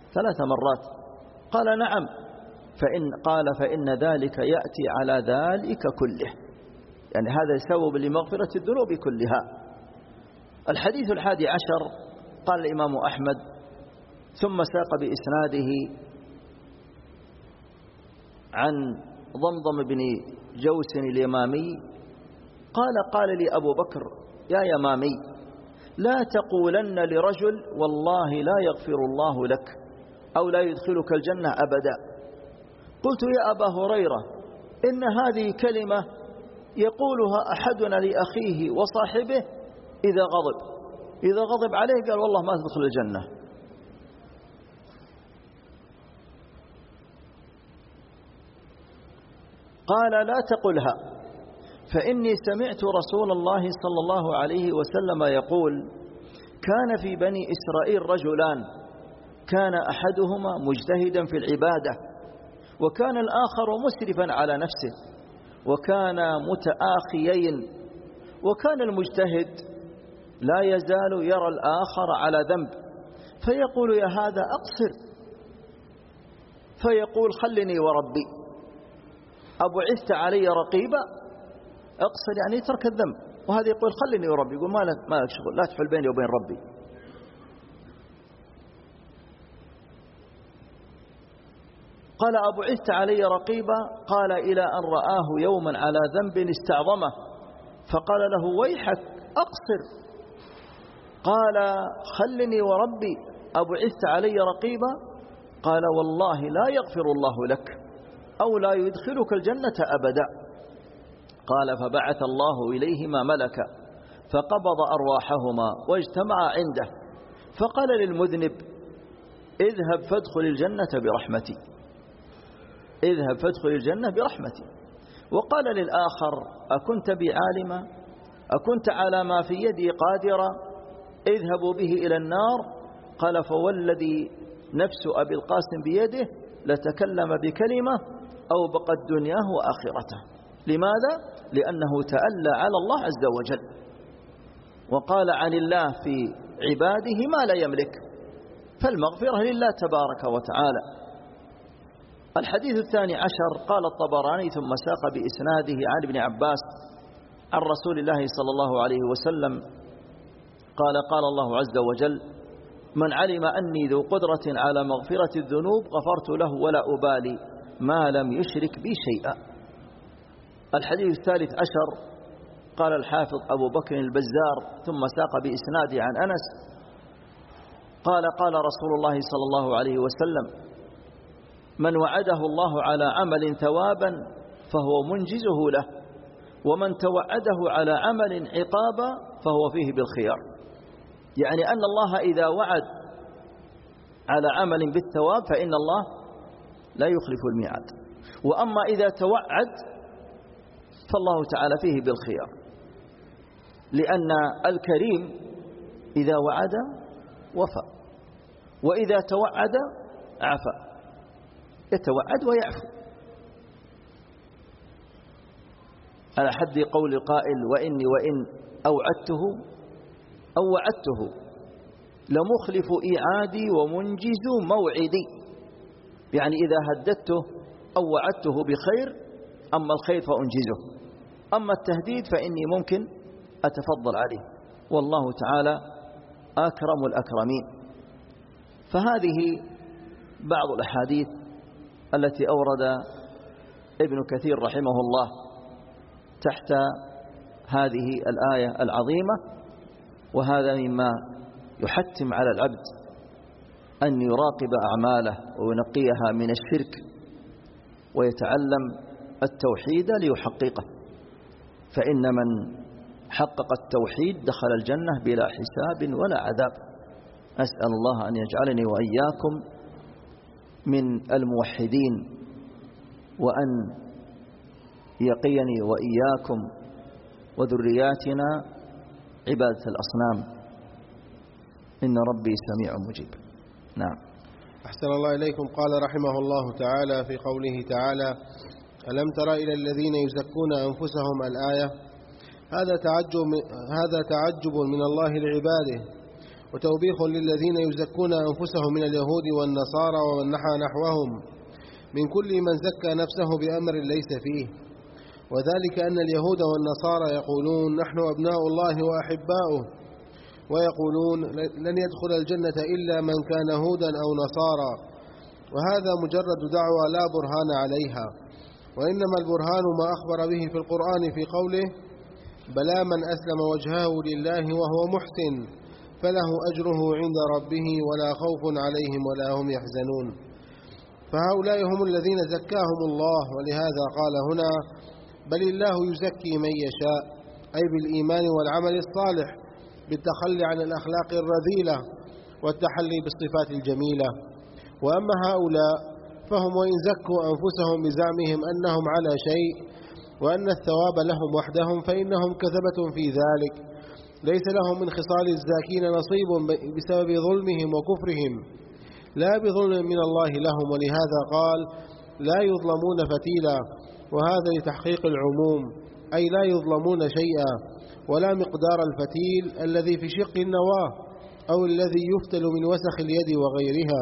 ثلاث مرات. قال نعم. فإن قال فإن ذلك يأتي على ذلك كله، يعني هذا سبب لمغفرة الذنوب كلها. الحديث الحادي عشر قال الإمام أحمد ثم ساق بإسناده عن ضمضم بن جوس اليمامي قال قال لي أبو بكر يا يمامي لا تقولن لرجل والله لا يغفر الله لك أو لا يدخلك الجنة أبدا. قلت يا أبا هريرة إن هذه كلمة يقولها أحدنا لأخيه وصاحبه إذا غضب إذا غضب عليه قال والله ما تدخل الجنة. قال لا تقلها فإني سمعت رسول الله صلى الله عليه وسلم يقول كان في بني إسرائيل رجلان كان أحدهما مجتهدا في العبادة وكان الآخر مسرفا على نفسه وكان متآخيين، وكان المجتهد لا يزال يرى الآخر على ذنب فيقول يا هذا أقصر، فيقول خلني وربي أبعثت علي رقيبا، أقصر يعني ترك الذنب، وهذا يقول خلني وربي، يقول ما لك, ما لك شغل، لا تحل بيني وبين ربي. قال أبعثت علي رقيبا؟ قال إلى أن رآه يوما على ذنب استعظمه فقال له ويحك أقصر. قال خلني وربي أبعثت علي رقيبا؟ قال والله لا يغفر الله لك أو لا يدخلك الجنة أبدا. قال فبعث الله إليهما ملكا فقبض أرواحهما واجتمع عنده فقال للمذنب اذهب فادخل الجنة برحمتي، اذهب فادخل الجنة برحمتي. وقال للآخر أكنت بي عالما؟ أكنت على ما في يدي قادرا؟ اذهبوا به إلى النار. قال فوالذي نفس أبي القاسم بيده لتكلم بكلمة أو بقت دنياه وآخرته. لماذا؟ لأنه تألى على الله عز وجل وقال عن الله في عباده ما لا يملك، فالمغفرة لله تبارك وتعالى. الحديث الثاني عشر قال الطبراني ثم ساق بإسناده عن ابن عباس عن رسول الله صلى الله عليه وسلم قال قال الله عز وجل من علم أني ذو قدرة على مغفرة الذنوب غفرت له ولا أبالي ما لم يشرك بي شيئا. الحديث الثالث عشر قال الحافظ أبو بكر البزار ثم ساق بإسناده عن أنس قال قال رسول الله صلى الله عليه وسلم من وعده الله على عمل ثوابا فهو منجزه له ومن توعده على عمل عقابا فهو فيه بالخيار. يعني أن الله إذا وعد على عمل بالثواب فإن الله لا يخلف الميعاد، وأما إذا توعد فالله تعالى فيه بالخيار، لأن الكريم إذا وعد وفى وإذا توعد عفى، يتوعد ويعفو. على حد قول القائل وإني وإن أوعدته أو وعدته لمخلف إيعادي ومنجز موعدي، يعني إذا هددته أو وعدته بخير أما الخير فأنجزه، أما التهديد فإني ممكن أتفضل عليه، والله تعالى أكرم الأكرمين. فهذه بعض الأحاديث التي أورد ابن كثير رحمه الله تحت هذه الآية العظيمة، وهذا مما يحتم على العبد أن يراقب أعماله وينقيها من الشرك ويتعلم التوحيد ليحققه، فإن من حقق التوحيد دخل الجنة بلا حساب ولا عذاب. أسأل الله أن يجعلني وإياكم من الموحدين وأن يقيني وإياكم وذرياتنا عبادة الأصنام، إن ربي سميع مجيب. نعم. أحسن الله إليكم. قال رحمه الله تعالى في قوله تعالى ألم تر إلى الذين يزكون أنفسهم الآية. هذا تعجب, هذا تعجب من الله لعباده، وتوبيخ للذين يزكون أنفسهم من اليهود والنصارى ومن نحى نحوهم من كل من زكى نفسه بأمر ليس فيه، وذلك أن اليهود والنصارى يقولون نحن أبناء الله وأحباؤه، ويقولون لن يدخل الجنة إلا من كان هودا أو نصارى، وهذا مجرد دعوى لا برهان عليها، وإنما البرهان ما أخبر به في القرآن في قوله بلى من أسلم وجهه لله وهو محسن فله أجره عند ربه ولا خوف عليهم ولا هم يحزنون. فهؤلاء هم الذين زكاهم الله، ولهذا قال هنا بل الله يزكي من يشاء، أي بالإيمان والعمل الصالح، بالتخلي عن الأخلاق الرذيلة والتحلي بالصفات الجميلة. وأما هؤلاء فهم وإن زكوا أنفسهم بزعمهم أنهم على شيء وأن الثواب لهم وحدهم فإنهم كذبة في ذلك، ليس لهم من خصال الزاكين نصيب بسبب ظلمهم وكفرهم، لا بظلم من الله لهم، ولهذا قال لا يظلمون فتيلا، وهذا لتحقيق العموم، أي لا يظلمون شيئا ولا مقدار الفتيل الذي في شق النواة أو الذي يفتل من وسخ اليد وغيرها.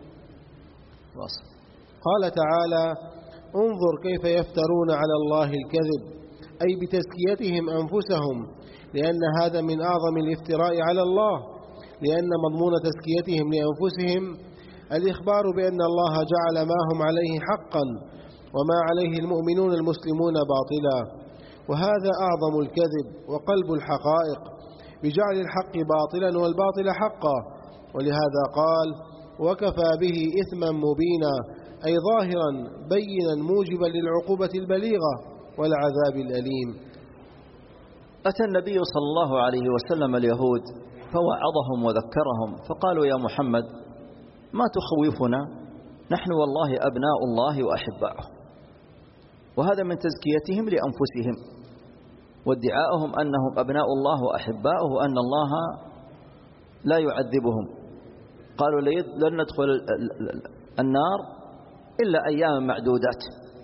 قال تعالى انظر كيف يفترون على الله الكذب، أي بتزكيتهم أنفسهم، لأن هذا من أعظم الافتراء على الله، لأن مضمون تزكيتهم لأنفسهم الإخبار بأن الله جعل ما هم عليه حقا وما عليه المؤمنون المسلمون باطلا، وهذا أعظم الكذب وقلب الحقائق بجعل الحق باطلا والباطل حقا. ولهذا قال وكفى به إثما مبينا، أي ظاهرا بينا موجبا للعقوبة البليغة والعذاب الأليم. أتى النبي صلى الله عليه وسلم اليهود فوعظهم وذكرهم، فقالوا يا محمد ما تخوفنا، نحن والله أبناء الله وأحباؤه، وهذا من تزكيتهم لأنفسهم وادعائهم أنهم أبناء الله وأحباؤه وأن الله لا يعذبهم. قالوا لن ندخل النار إلا أيام معدودات،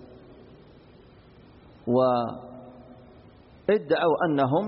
وادعوا أنهم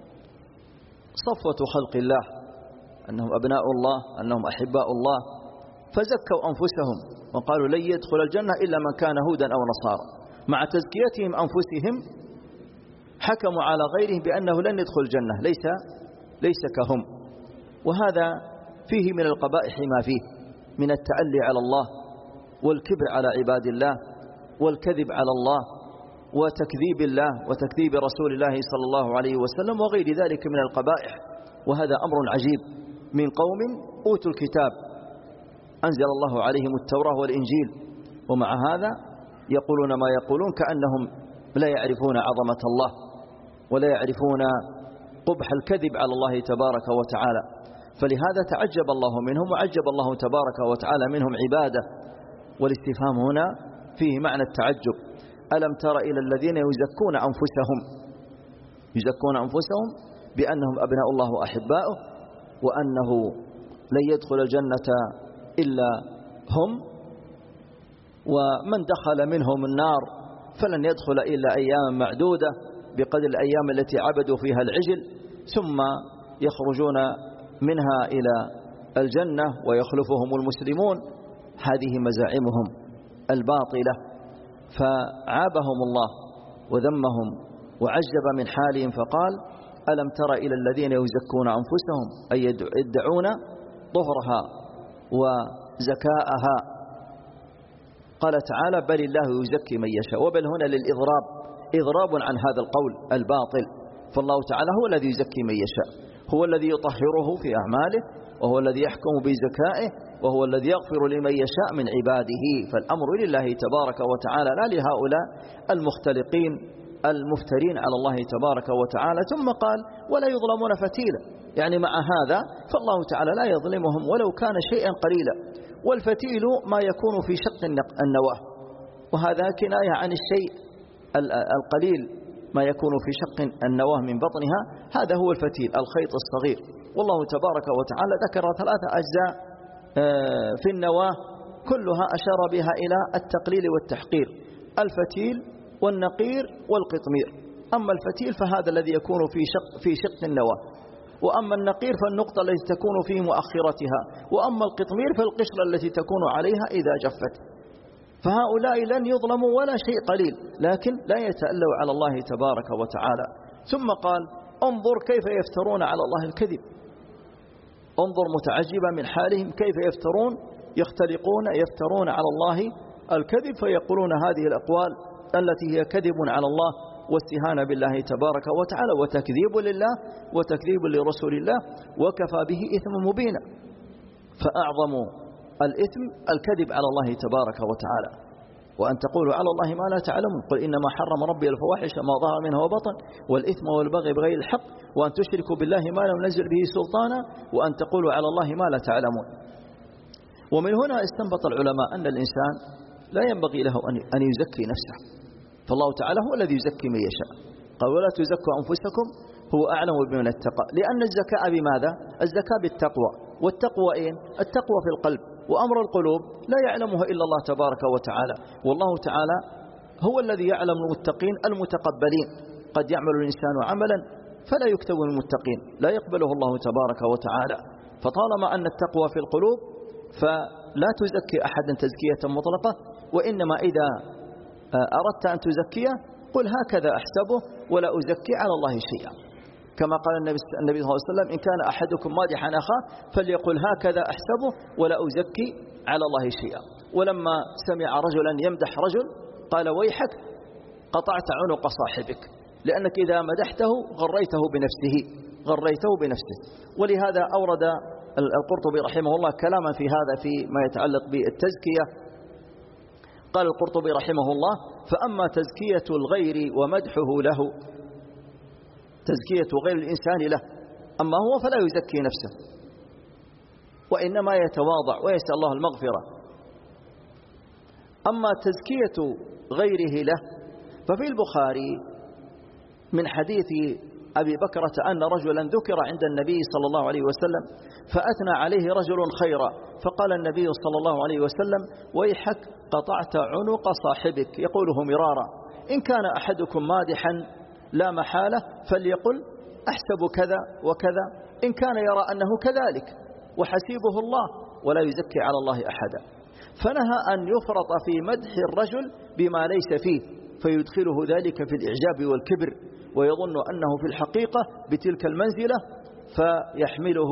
صفوة خلق الله، أنهم أبناء الله، أنهم أحباء الله، فزكوا أنفسهم وقالوا لن يدخل الجنة إلا من كان هودا أو نصارى. مع تزكيتهم أنفسهم حكموا على غيرهم بأنه لن يدخل الجنة، ليس ليس كهم، وهذا فيه من القبائح ما فيه من التعلي على الله والكبر على عباد الله والكذب على الله وتكذيب الله وتكذيب رسول الله صلى الله عليه وسلم وغير ذلك من القبائح. وهذا أمر عجيب من قوم أوتوا الكتاب أنزل الله عليهم التوراة والإنجيل، ومع هذا يقولون ما يقولون كأنهم لا يعرفون عظمة الله ولا يعرفون قبح الكذب على الله تبارك وتعالى. فلهذا تعجب الله منهم وعجب الله تبارك وتعالى منهم عباده. والاستفهام هنا فيه معنى التعجب. ألم تر إلى الذين يزكون أنفسهم يزكون أنفسهم بأنهم أبناء الله وأحباؤه وأنه لن يدخل الجنة إلا هم، ومن دخل منهم النار فلن يدخل إلا أيام معدودة بقدر الأيام التي عبدوا فيها العجل، ثم يخرجون منها إلى الجنة ويخلفهم المسلمون. هذه مزاعمهم الباطلة، فعابهم الله وذمهم وعجب من حالهم فقال ألم تر إلى الذين يزكون أنفسهم، أي يدعون طهرها وزكاءها. قال تعالى بل الله يزكي من يشاء، وبل هنا للإضراب، إضراب عن هذا القول الباطل. فالله تعالى هو الذي يزكي من يشاء، هو الذي يطهره في أعماله، وهو الذي يحكم بزكائه، وهو الذي يغفر لمن يشاء من عباده. فالأمر لله تبارك وتعالى لا لهؤلاء المختلقين المفترين على الله تبارك وتعالى. ثم قال ولا يظلمون فتيلا، يعني مع هذا فالله تعالى لا يظلمهم ولو كان شيئا قليلا. والفتيل ما يكون في شق النواة، وهذا كناية عن الشيء القليل ما يكون في شق النواة من بطنها، هذا هو الفتيل الخيط الصغير. والله تبارك وتعالى ذكر ثلاثة أجزاء في النواة كلها أشار بها إلى التقليل والتحقير: الفتيل والنقير والقطمير. أما الفتيل فهذا الذي يكون في شق في شق النواة، وأما النقير فالنقطة التي تكون في مؤخرتها، وأما القطمير فالقشرة التي تكون عليها إذا جفت. فهؤلاء لن يظلموا ولا شيء قليل، لكن لا يتألوا على الله تبارك وتعالى. ثم قال انظر كيف يفترون على الله الكذب، انظر متعجبا من حالهم كيف يفترون يختلقون يفترون على الله الكذب، فيقولون هذه الأقوال التي هي كذب على الله واستهانة بالله تبارك وتعالى وتكذيب لله وتكذيب لرسول الله، وكفى به إثما مبينا. فأعظم الإثم الكذب على الله تبارك وتعالى، وأن تقولوا على الله ما لا تعلمون. قل إنما حرم ربي الفواحش ما ظهر منها وبطن والإثم والبغي بغير الحق وأن تشركوا بالله ما لم ينزل به سلطانا وأن تقولوا على الله ما لا تعلمون. ومن هنا استنبط العلماء أن الإنسان لا ينبغي له أن يزكي نفسه، فالله تعالى هو الذي يزكي من يشاء. قال ولا تزكوا أنفسكم هو أعلم بمن اتقى، لأن الزكاة بماذا؟ الزكاة بالتقوى، والتقوى إيه؟ التقوى في القلب، وأمر القلوب لا يعلمها إلا الله تبارك وتعالى. والله تعالى هو الذي يعلم المتقين المتقبلين. قد يعمل الإنسان عملا فلا يكتب المتقين، لا يقبله الله تبارك وتعالى. فطالما أن التقوى في القلوب فلا تزكي أحدا تزكية مطلقة، وإنما إذا أردت أن تزكيه قل هكذا أحسبه ولا أزكي على الله شيئا، كما قال النبي صلى الله عليه وسلم إن كان أحدكم مادحا أخاه فليقل هكذا أحسبه ولا أزكي على الله شيئا. ولما سمع رجلا يمدح رجل قال ويحك قطعت عنق صاحبك، لأنك إذا مدحته غريته بنفسه غريته بنفسه. ولهذا أورد القرطبي رحمه الله كلاما في هذا فيما يتعلق بالتزكية. قال القرطبي رحمه الله فأما تزكية الغير ومدحه له، تزكية غير الإنسان له، أما هو فلا يزكي نفسه وإنما يتواضع ويسأل الله المغفرة. أما تزكية غيره له ففي البخاري من حديث أبي بكرة أن رجلا ذكر عند النبي صلى الله عليه وسلم فأثنى عليه رجل خيرا، فقال النبي صلى الله عليه وسلم ويحك قطعت عنق صاحبك، يقوله مرارا. إن كان أحدكم مادحا لا محالة فليقل أحسب كذا وكذا، إن كان يرى أنه كذلك وحسيبه الله ولا يزكي على الله أحدا. فنهى أن يفرط في مدح الرجل بما ليس فيه فيدخله ذلك في الإعجاب والكبر ويظن أنه في الحقيقة بتلك المنزلة، فيحمله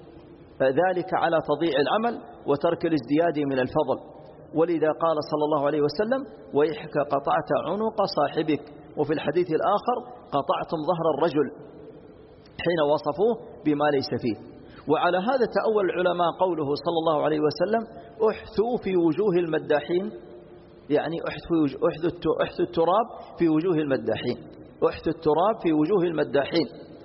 ذلك على تضييع العمل وترك الازدياد من الفضل. ولذا قال صلى الله عليه وسلم ويحك قطعت عنق صاحبك، وفي الحديث الآخر قطعتم ظهر الرجل، حين وصفوه بما ليس فيه. وعلى هذا تأول العلماء قوله صلى الله عليه وسلم احثوا في وجوه المداحين، يعني احثوا التراب في وجوه المداحين، احثوا التراب في وجوه المداحين.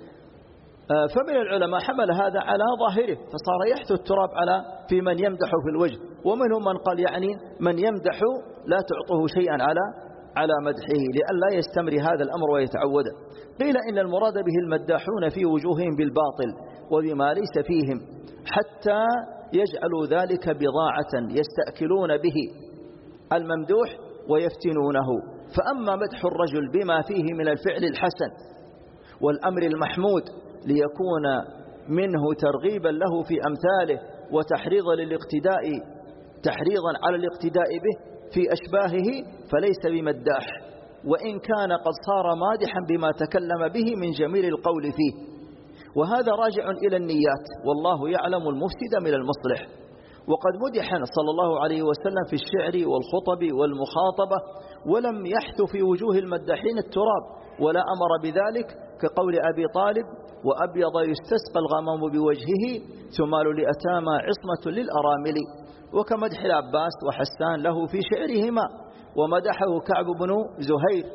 فمن العلماء حمل هذا على ظاهره فصار يحث التراب على في من يمدح في الوجه، ومنهم من قال يعني من يمدح لا تعطه شيئا على على مدحه لئلا يستمر هذا الأمر ويتعود. قيل إن المراد به المداحون في وجوههم بالباطل وبما ليس فيهم حتى يجعلوا ذلك بضاعة يستأكلون به الممدوح ويفتنونه. فأما مدح الرجل بما فيه من الفعل الحسن والأمر المحمود ليكون منه ترغيبا له في أمثاله وتحريضا للاقتداء تحريضا على الاقتداء به في أشباهه فليس بمداح، وإن كان قد صار مادحا بما تكلم به من جميل القول فيه. وهذا راجع إلى النيات، والله يعلم المفسد من المصلح. وقد مدح صلى الله عليه وسلم في الشعر والخطب والمخاطبة ولم يحث في وجوه المداحين التراب ولا أمر بذلك، كقول أبي طالب وأبيض يستسقى الغمام بوجهه ثمال لأتامى عصمة للأرامل، وكمدح العباس وحسان له في شعرهما، ومدحه كعب بن زهير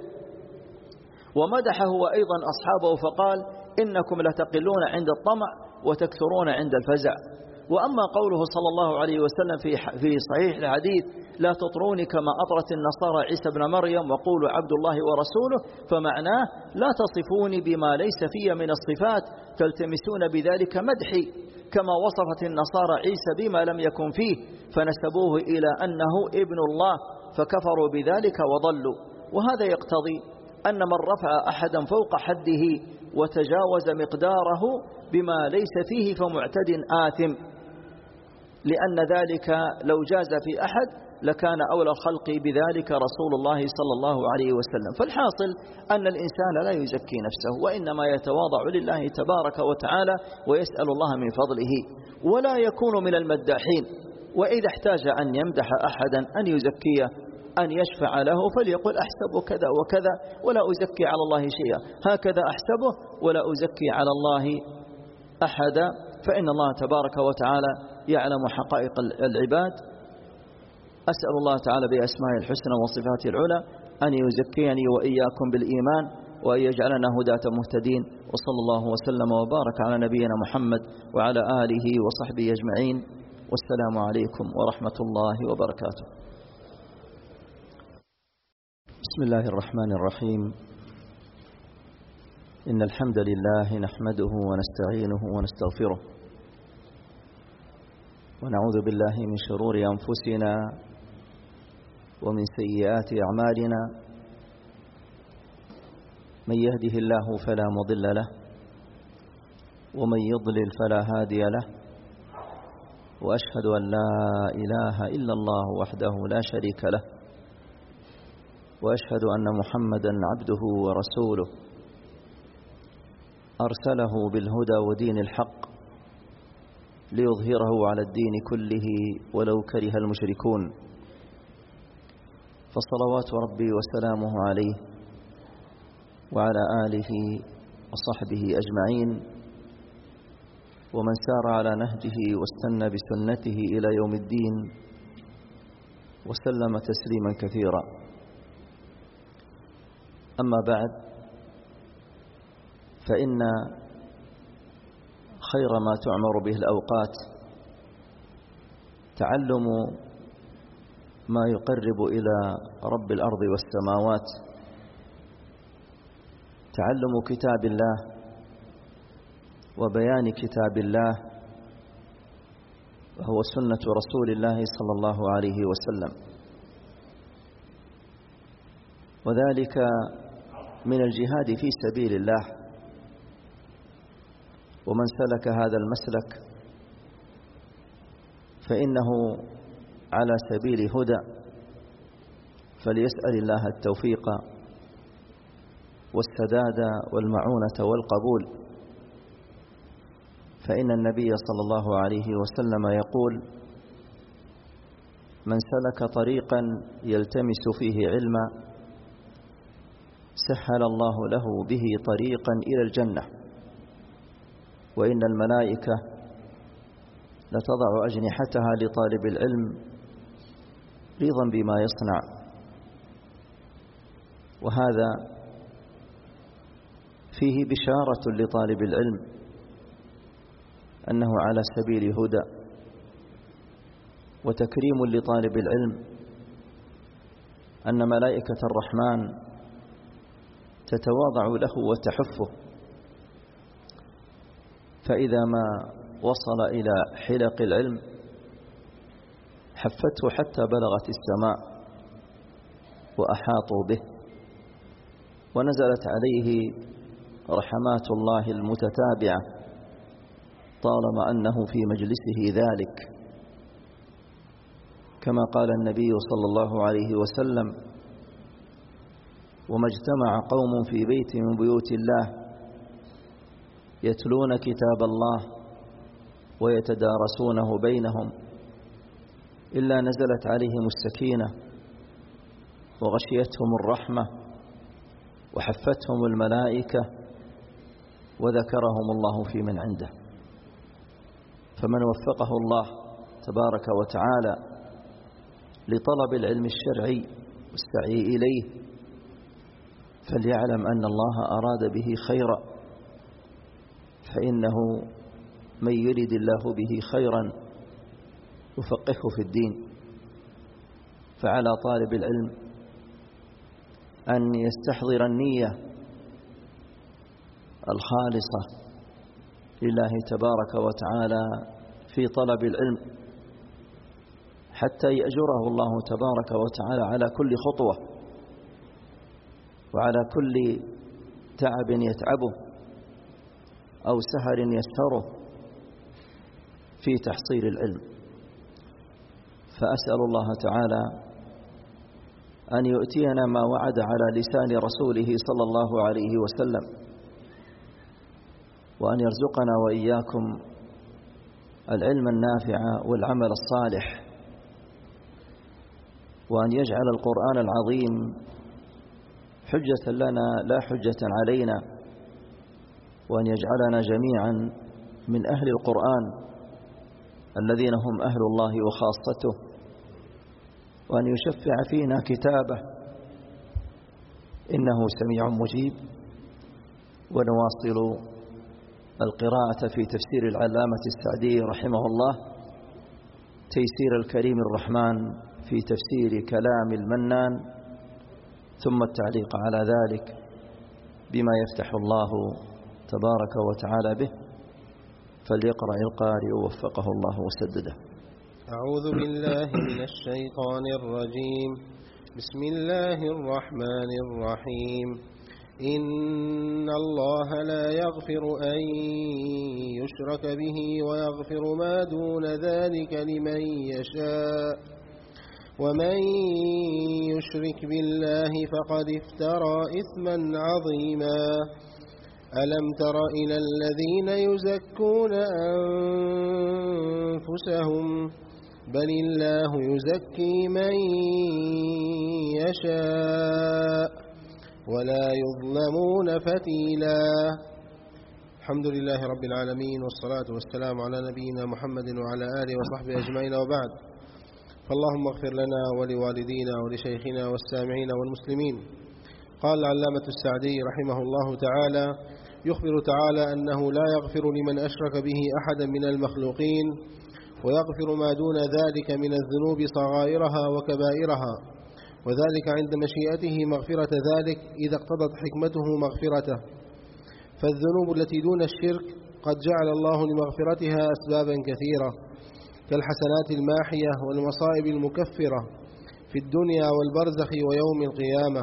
ومدحه أيضا أصحابه فقال إنكم لتقلون عند الطمع وتكثرون عند الفزع. وأما قوله صلى الله عليه وسلم في في صحيح الحديث لا تطروني كما أطرت النصارى عيسى بن مريم وقولوا عبد الله ورسوله، فمعناه لا تصفوني بما ليس في من الصفات تلتمسون بذلك مدحي، كما وصفت النصارى عيسى بما لم يكن فيه فنسبوه إلى أنه ابن الله فكفروا بذلك وضلوا. وهذا يقتضي أن من رفع أحدا فوق حده وتجاوز مقداره بما ليس فيه فمعتد آثم، لأن ذلك لو جاز في أحد لكان أولى الخلق بذلك رسول الله صلى الله عليه وسلم. فالحاصل أن الإنسان لا يزكي نفسه، وإنما يتواضع لله تبارك وتعالى ويسأل الله من فضله، ولا يكون من المداحين. وإذا احتاج أن يمدح أحدا أن يزكيه أن يشفع له فليقل أحسب كذا وكذا ولا أزكي على الله شيئا، هكذا أحسبه ولا أزكي على الله أحدا، فإن الله تبارك وتعالى يعلم حقائق العباد. أسأل الله تعالى بأسمائه الحسنى وصفاته العلى أن يزكيني وإياكم بالإيمان وأن يجعلنا هداة مهتدين، وصلى الله وسلم وبارك على نبينا محمد وعلى آله وصحبه أجمعين، والسلام عليكم ورحمة الله وبركاته. بسم الله الرحمن الرحيم. إن الحمد لله نحمده ونستعينه ونستغفره، ونعوذ بالله من شرور أنفسنا ومن سيئات أعمالنا، من يهده الله فلا مضل له ومن يضلل فلا هادي له، وأشهد أن لا إله إلا الله وحده لا شريك له، وأشهد أن محمدا عبده ورسوله أرسله بالهدى ودين الحق ليظهره على الدين كله ولو كره المشركون، فصلوات ربي وسلامه عليه وعلى آله وصحبه أجمعين، ومن سار على نهجه واستنى بسنته إلى يوم الدين وسلم تسليما كثيرا. أما بعد، فإن خير ما تعمر به الأوقات تعلم ما يقرب إلى رب الأرض والسماوات، تعلم كتاب الله وبيان كتاب الله، وهو سنة رسول الله صلى الله عليه وسلم، وذلك من الجهاد في سبيل الله. ومن سلك هذا المسلك فإنه على سبيل هدى، فليسأل الله التوفيق والسداد والمعونة والقبول، فإن النبي صلى الله عليه وسلم يقول: من سلك طريقا يلتمس فيه علما سهل الله له به طريقا إلى الجنة، وإن الملائكة لتضع أجنحتها لطالب العلم رضا بما يصنع. وهذا فيه بشارة لطالب العلم أنه على سبيل هدى، وتكريم لطالب العلم أن ملائكة الرحمن تتواضع له وتحفه، فإذا ما وصل إلى حلق العلم حفته حتى بلغت السماء وأحاطوا به، ونزلت عليه رحمات الله المتتابعة طالما أنه في مجلسه ذلك، كما قال النبي صلى الله عليه وسلم: وما اجتمع قوم في بيت من بيوت الله يتلون كتاب الله ويتدارسونه بينهم إلا نزلت عليهم السكينة وغشيتهم الرحمة وحفتهم الملائكة وذكرهم الله في من عنده. فمن وفقه الله تبارك وتعالى لطلب العلم الشرعي والسعي إليه فليعلم أن الله أراد به خيرا، فإنه من يرد الله به خيرا يفقهه في الدين. فعلى طالب العلم أن يستحضر النية الخالصة لله تبارك وتعالى في طلب العلم، حتى يأجره الله تبارك وتعالى على كل خطوة وعلى كل تعب يتعبه، أو سهر يسهره في تحصيل العلم. فأسأل الله تعالى أن يؤتينا ما وعد على لسان رسوله صلى الله عليه وسلم، وأن يرزقنا وإياكم العلم النافع والعمل الصالح، وأن يجعل القرآن العظيم حجة لنا لا حجة علينا، وأن يجعلنا جميعا من أهل القرآن الذين هم أهل الله وخاصته، وأن يشفع فينا كتابه إنه سميع مجيب. ونواصل القراءة في تفسير العلامة السعدي رحمه الله، تيسير الكريم الرحمن في تفسير كلام المنان، ثم التعليق على ذلك بما يفتح الله تبارك وتعالى به. فليقرأ القارئ وفقه الله وسدده. أعوذ بالله من الشيطان الرجيم. بسم الله الرحمن الرحيم. إن الله لا يغفر أن يشرك به ويغفر ما دون ذلك لمن يشاء، ومن يشرك بالله فقد افترى إثما عظيما. ألم تر إلى الذين يزكون أنفسهم بل الله يزكي من يشاء ولا يظلمون فتيلا. الحمد لله رب العالمين، والصلاة والسلام على نبينا محمد وعلى آله وصحبه أجمعين، وبعد. فاللهم اغفر لنا ولوالدينا ولشيخنا والسامعين والمسلمين. قال العلامة السعدي رحمه الله تعالى: يخبر تعالى أنه لا يغفر لمن أشرك به أحدا من المخلوقين، ويغفر ما دون ذلك من الذنوب صغائرها وكبائرها، وذلك عند مشيئته مغفرة ذلك إذا اقتضت حكمته مغفرته. فالذنوب التي دون الشرك قد جعل الله لمغفرتها أسبابا كثيرة، كالحسنات الماحية والمصائب المكفرة في الدنيا والبرزخ ويوم القيامة،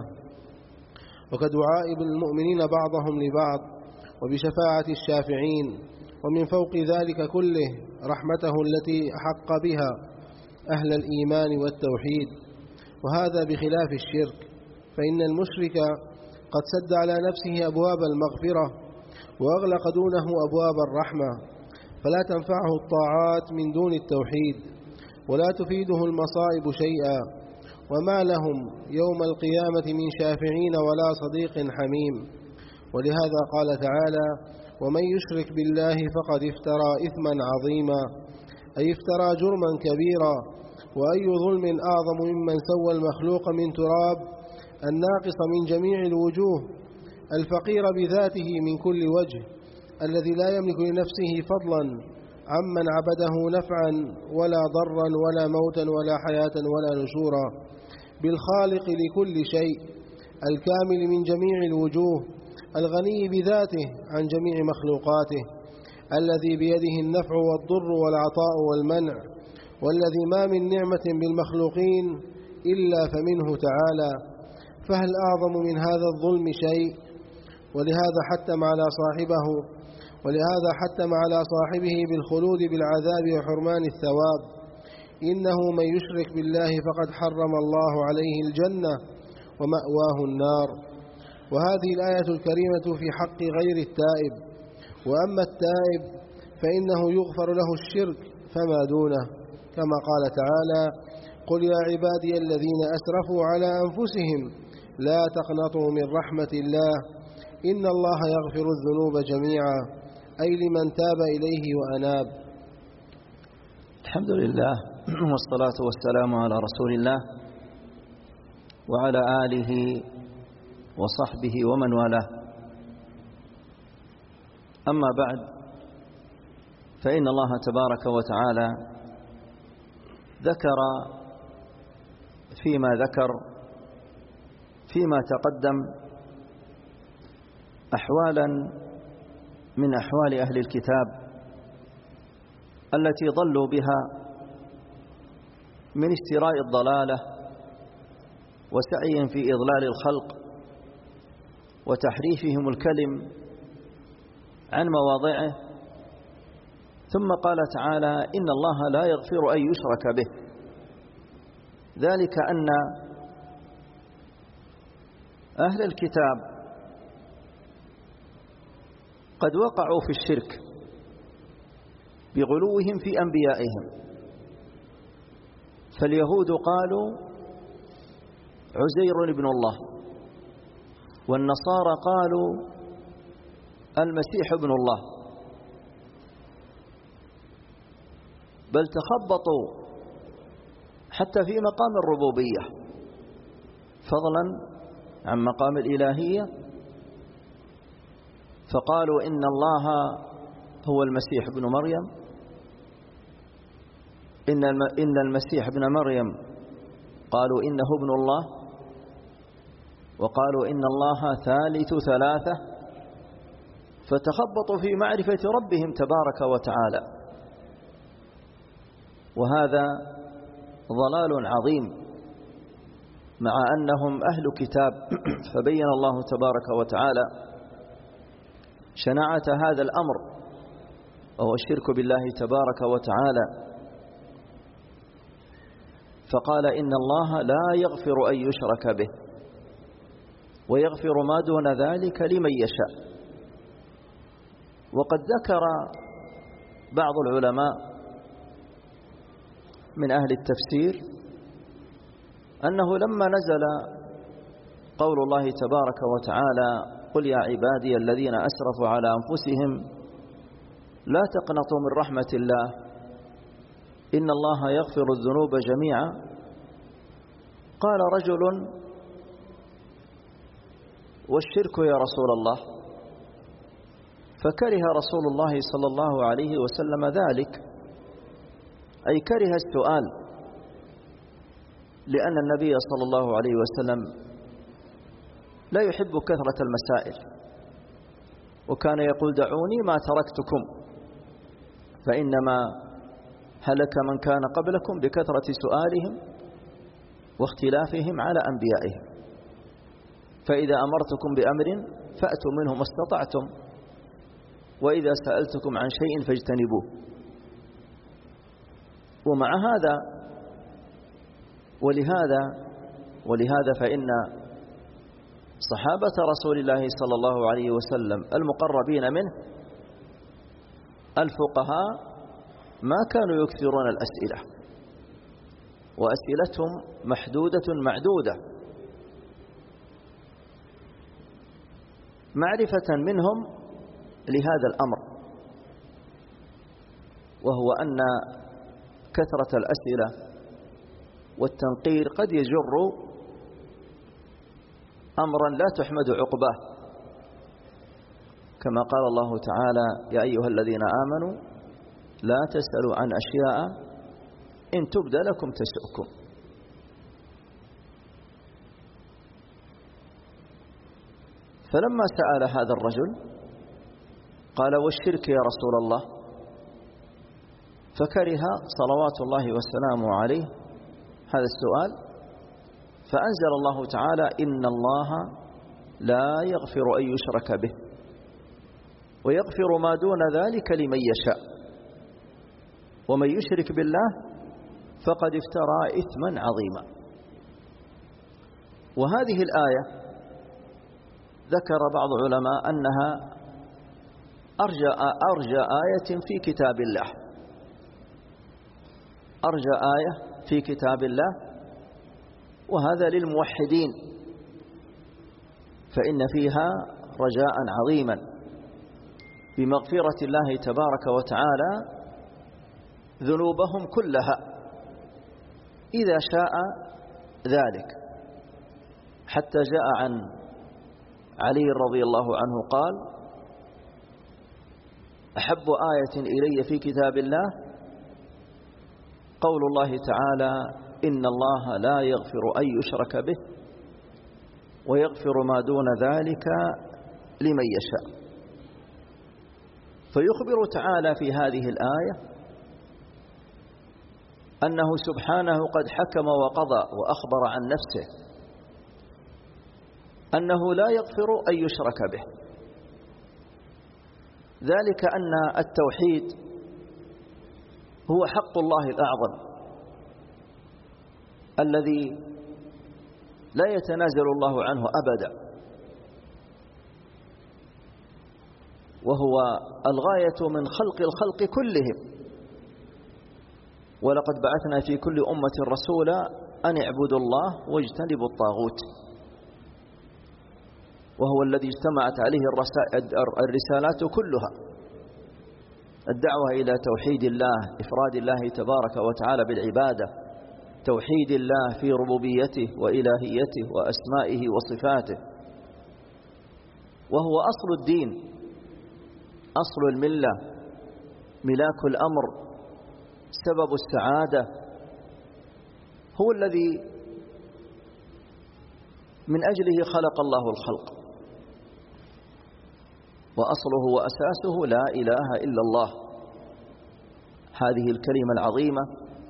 وكدعاء المؤمنين بعضهم لبعض، وبشفاعة الشافعين، ومن فوق ذلك كله رحمته التي أحق بها أهل الإيمان والتوحيد. وهذا بخلاف الشرك، فإن المشرك قد سد على نفسه أبواب المغفرة وأغلق دونه أبواب الرحمة، فلا تنفعه الطاعات من دون التوحيد، ولا تفيده المصائب شيئا، وما لهم يوم القيامة من شافعين ولا صديق حميم. ولهذا قال تعالى: ومن يشرك بالله فقد افترى إثما عظيما، أي افترى جرما كبيرا. وأي ظلم أعظم ممن سوى المخلوق من تراب الناقص من جميع الوجوه، الفقير بذاته من كل وجه، الذي لا يملك لنفسه فضلا عمن عبده نفعا ولا ضرا ولا موتا ولا حياة ولا نشورا، بالخالق لكل شيء، الكامل من جميع الوجوه، الغني بذاته عن جميع مخلوقاته، الذي بيده النفع والضر والعطاء والمنع، والذي ما من نعمة بالمخلوقين إلا فمنه تعالى. فهل أعظم من هذا الظلم شيء؟ ولهذا حتم على صاحبه ولهذا حتم على صاحبه بالخلود بالعذاب وحرمان الثواب. إنه من يشرك بالله فقد حرم الله عليه الجنة ومأواه النار. وهذه الآية الكريمة في حق غير التائب. وأما التائب فإنه يغفر له الشرك فما دونه، كما قال تعالى: قل يا عبادي الذين أسرفوا على أنفسهم لا تقنطوا من رحمة الله إن الله يغفر الذنوب جميعا، أي لمن تاب إليه وأناب. الحمد لله، والصلاة والسلام على رسول الله وعلى آله وصحبه ومن والاه. أما بعد، فإن الله تبارك وتعالى ذكر فيما ذكر فيما تقدم أحوالا من أحوال أهل الكتاب التي ضلوا بها من اشتراء الضلالة وسعيهم في إضلال الخلق وتحريفهم الكلم عن مواضعه، ثم قال تعالى إن الله لا يغفر أن يشرك به، ذلك أن أهل الكتاب قد وقعوا في الشرك بغلوهم في أنبيائهم. فاليهود قالوا عزير ابن الله، والنصارى قالوا المسيح ابن الله، بل تخبطوا حتى في مقام الربوبية فضلا عن مقام الإلهية، فقالوا إن الله هو المسيح ابن مريم، إن المسيح ابن مريم قالوا إنه ابن الله، وقالوا إن الله ثالث ثلاثة، فتخبطوا في معرفة ربهم تبارك وتعالى، وهذا ضلال عظيم مع أنهم أهل كتاب. فبين الله تبارك وتعالى شناعة هذا الأمر وهو الشرك بالله تبارك وتعالى، فقال إن الله لا يغفر أن يشرك به ويغفر ما دون ذلك لمن يشاء. وقد ذكر بعض العلماء من أهل التفسير أنه لما نزل قول الله تبارك وتعالى قل يا عبادي الذين أسرفوا على أنفسهم لا تقنطوا من رحمة الله إن الله يغفر الذنوب جميعا، قال رجل والشرك يا رسول الله، فكره رسول الله صلى الله عليه وسلم ذلك، أي كره السؤال، لأن النبي صلى الله عليه وسلم لا يحب كثرة المسائل، وكان يقول دعوني ما تركتكم، فإنما هلك من كان قبلكم بكثرة سؤالهم واختلافهم على أنبيائهم، فإذا أمرتكم بأمر فأتوا منه ما استطعتم، وإذا سألتكم عن شيء فاجتنبوه. ومع هذا ولهذا ولهذا فإن صحابة رسول الله صلى الله عليه وسلم المقربين منه الفقهاء ما كانوا يكثرون الأسئلة، وأسئلتهم محدودة معدودة، معرفة منهم لهذا الأمر، وهو أن كثرة الأسئلة والتنقير قد يجر أمرا لا تحمد عقباه، كما قال الله تعالى يا أيها الذين آمنوا لا تسألوا عن أشياء إن تبد لكم تسؤكم. فلما سأل هذا الرجل قال والشرك يا رسول الله، فكره صلوات الله وسلامه عليه هذا السؤال، فأنزل الله تعالى إن الله لا يغفر أن يشرك به ويغفر ما دون ذلك لمن يشاء، ومن يشرك بالله فقد افترى إثما عظيما. وهذه الآية ذكر بعض العلماء أنها أرجى, أرجى آية في كتاب الله، أرجى آية في كتاب الله، وهذا للموحدين، فإن فيها رجاء عظيما بمغفرة الله تبارك وتعالى ذنوبهم كلها إذا شاء ذلك، حتى جاء عن علي رضي الله عنه قال أحب آية إلي في كتاب الله قول الله تعالى إن الله لا يغفر أن يشرك به ويغفر ما دون ذلك لمن يشاء. فيخبر تعالى في هذه الآية أنه سبحانه قد حكم وقضى وأخبر عن نفسه أنه لا يغفر أن يشرك به، ذلك أن التوحيد هو حق الله الأعظم الذي لا يتنازل الله عنه أبدا، وهو الغاية من خلق الخلق كلهم. ولقد بعثنا في كل أمة رسولا أن اعبدوا الله واجتنبوا الطاغوت، وهو الذي اجتمعت عليه الرسالات كلها: الدعوة إلى توحيد الله، إفراد الله تبارك وتعالى بالعبادة، توحيد الله في ربوبيته وإلهيته وأسمائه وصفاته، وهو أصل الدين، أصل الملة، ملاك الأمر، سبب السعادة، هو الذي من أجله خلق الله الخلق، وأصله وأساسه لا إله إلا الله. هذه الكلمة العظيمة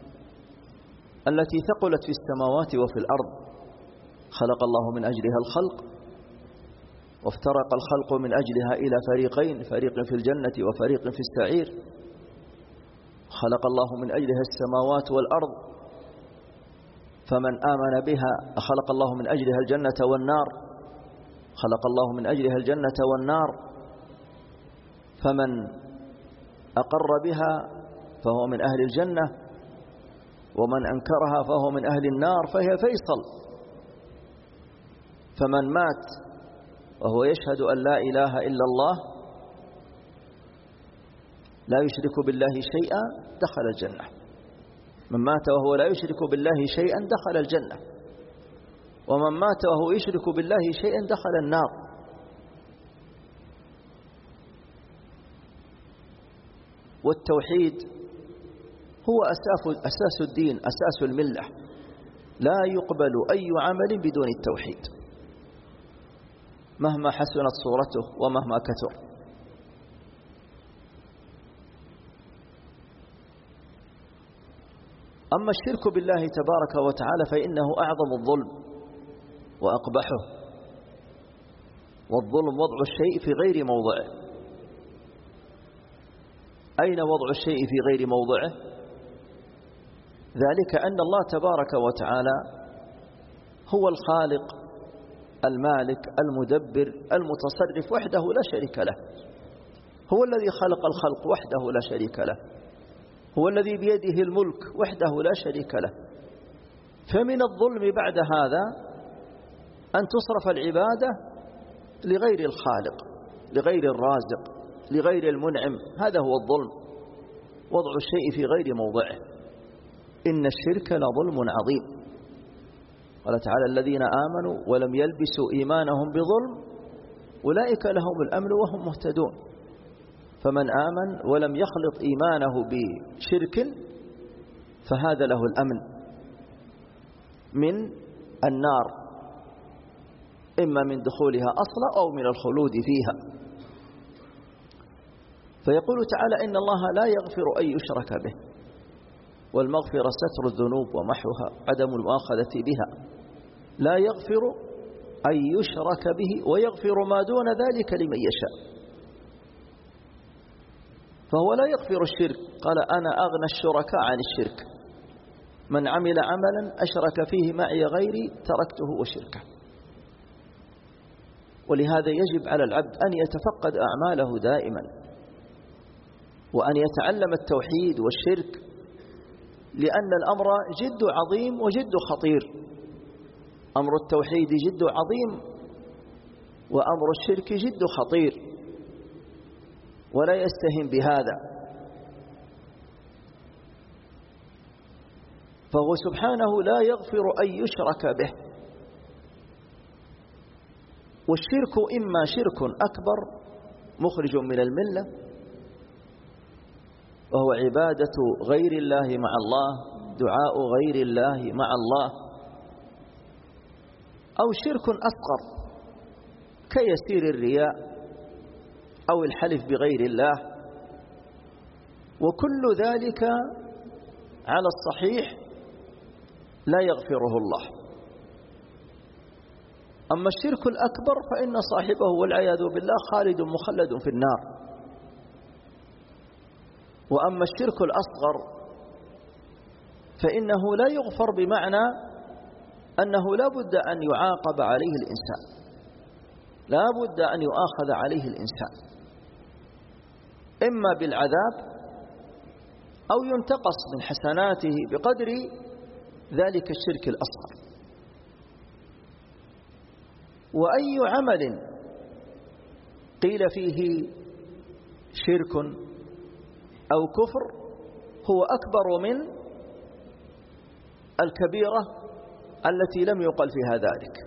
التي ثقلت في السماوات وفي الأرض، خلق الله من أجلها الخلق، وافترق الخلق من أجلها إلى فريقين، فريق في الجنة وفريق في السعير. خلق الله من أجلها السماوات والأرض، فمن آمن بها خلق الله من أجلها الجنة والنار، خلق الله من أجلها الجنة والنار، فمن أقر بها فهو من أهل الجنة، ومن أنكرها فهو من أهل النار، فهي فيصل. فمن مات وهو يشهد أن لا إله إلا الله لا يشرك بالله شيئا دخل الجنة. من مات وهو لا يشرك بالله شيئا دخل الجنة، ومن مات وهو يشرك بالله شيئا دخل النار. والتوحيد هو أساس أساس الدين، أساس الملة. لا يقبل أي عمل بدون التوحيد مهما حسنت صورته ومهما كثر. أما الشرك بالله تبارك وتعالى فإنه أعظم الظلم وأقبحه، والظلم وضع الشيء في غير موضعه. أين وضع الشيء في غير موضعه؟ ذلك أن الله تبارك وتعالى هو الخالق المالك المدبر المتصرف وحده لا شريك له، هو الذي خلق الخلق وحده لا شريك له، هو الذي بيده الملك وحده لا شريك له. فمن الظلم بعد هذا أن تصرف العبادة لغير الخالق، لغير الرازق، لغير المنعم. هذا هو الظلم، وضع الشيء في غير موضعه. إن الشرك لظلم عظيم. قال تعالى: الذين آمنوا ولم يلبسوا إيمانهم بظلم أولئك لهم الأمن وهم مهتدون. فمن آمن ولم يخلط إيمانه بشرك فهذا له الأمن من النار، إما من دخولها أصلا أو من الخلود فيها. فيقول تعالى: إن الله لا يغفر أن يشرك به، والمغفرة ستر الذنوب ومحوها عدم المؤاخذة بها. لا يغفر أن يشرك به ويغفر ما دون ذلك لمن يشاء. فهو لا يغفر الشرك، قال: أنا أغنى الشركاء عن الشرك، من عمل عملا أشرك فيه معي غيري تركته وشركه. ولهذا يجب على العبد أن يتفقد أعماله دائما، وأن يتعلم التوحيد والشرك، لأن الأمر جد عظيم وجد خطير. أمر التوحيد جد عظيم، وأمر الشرك جد خطير، ولا يستهين بهذا. فهو سبحانه لا يغفر أن يشرك به. والشرك إما شرك أكبر مخرج من الملة، وهو عبادة غير الله مع الله، دعاء غير الله مع الله، أو شرك أصغر كيسير الرياء أو الحلف بغير الله. وكل ذلك على الصحيح لا يغفره الله. أما الشرك الأكبر فإن صاحبه والعياذ بالله خالد مخلد في النار. وأما الشرك الأصغر فإنه لا يغفر بمعنى أنه لا بد أن يعاقب عليه الإنسان، لا بد أن يؤاخذ عليه الإنسان إما بالعذاب أو ينتقص من حسناته بقدر ذلك الشرك الأصغر. وأي عمل قيل فيه شرك أو كفر هو أكبر من الكبيرة التي لم يقل فيها ذلك.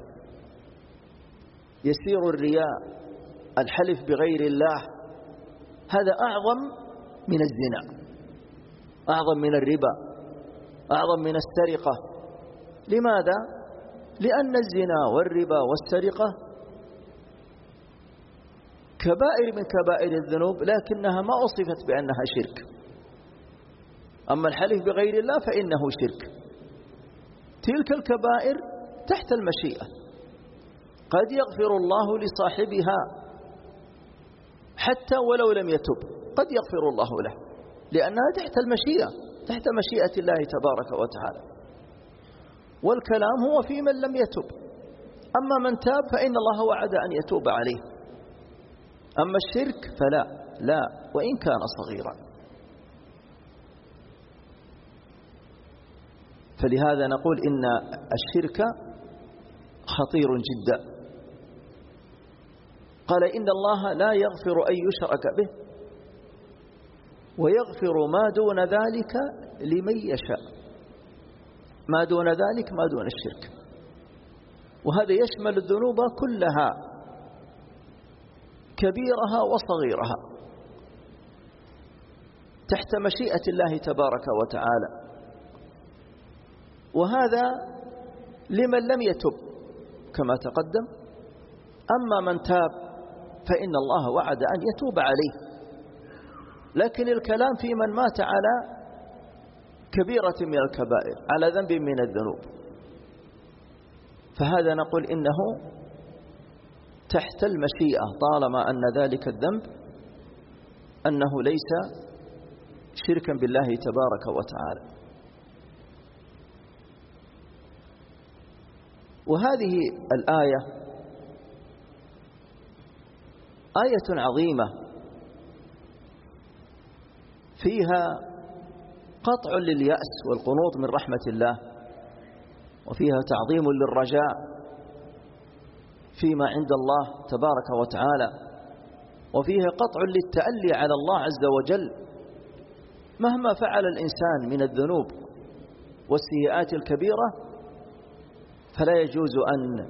يسير الرياء، الحلف بغير الله، هذا أعظم من الزنا، أعظم من الربا، أعظم من السرقة. لماذا؟ لأن الزنا والربا والسرقة كبائر من كبائر الذنوب، لكنها ما أصفت بأنها شرك. أما الحلف بغير الله فإنه شرك. تلك الكبائر تحت المشيئة، قد يغفر الله لصاحبها حتى ولو لم يتب، قد يغفر الله له، لأنها تحت المشيئة، تحت مشيئة الله تبارك وتعالى. والكلام هو في من لم يتب. أما من تاب فإن الله وعد أن يتوب عليه. أما الشرك فلا، لا وإن كان صغيرا. فلهذا نقول إن الشرك خطير جدا. قال إن الله لا يغفر أن يشرك به ويغفر ما دون ذلك لمن يشاء. ما دون ذلك ما دون الشرك، وهذا يشمل الذنوب كلها كبيرها وصغيرها تحت مشيئة الله تبارك وتعالى. وهذا لمن لم يتب كما تقدم. أما من تاب فإن الله وعد أن يتوب عليه، لكن الكلام في من مات على كبيرة من الكبائر، على ذنب من الذنوب، فهذا نقول إنه تحت المشيئة طالما أن ذلك الذنب أنه ليس شركا بالله تبارك وتعالى. وهذه الآية آية عظيمة فيها قطع لليأس والقنوط من رحمة الله، وفيها تعظيم للرجاء فيما عند الله تبارك وتعالى، وفيها قطع للتألي على الله عز وجل مهما فعل الإنسان من الذنوب والسيئات الكبيرة، فلا يجوز أن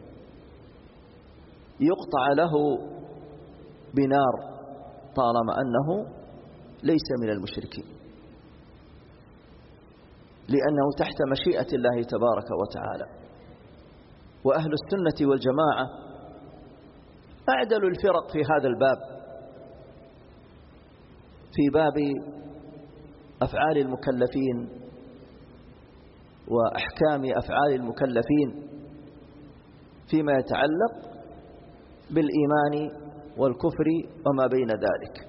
يقطع له بنار طالما أنه ليس من المشركين، لأنه تحت مشيئة الله تبارك وتعالى. وأهل السنة والجماعة أعدلوا الفرق في هذا الباب، في باب أفعال المكلفين وأحكام أفعال المكلفين فيما يتعلق بالإيمان والكفر وما بين ذلك.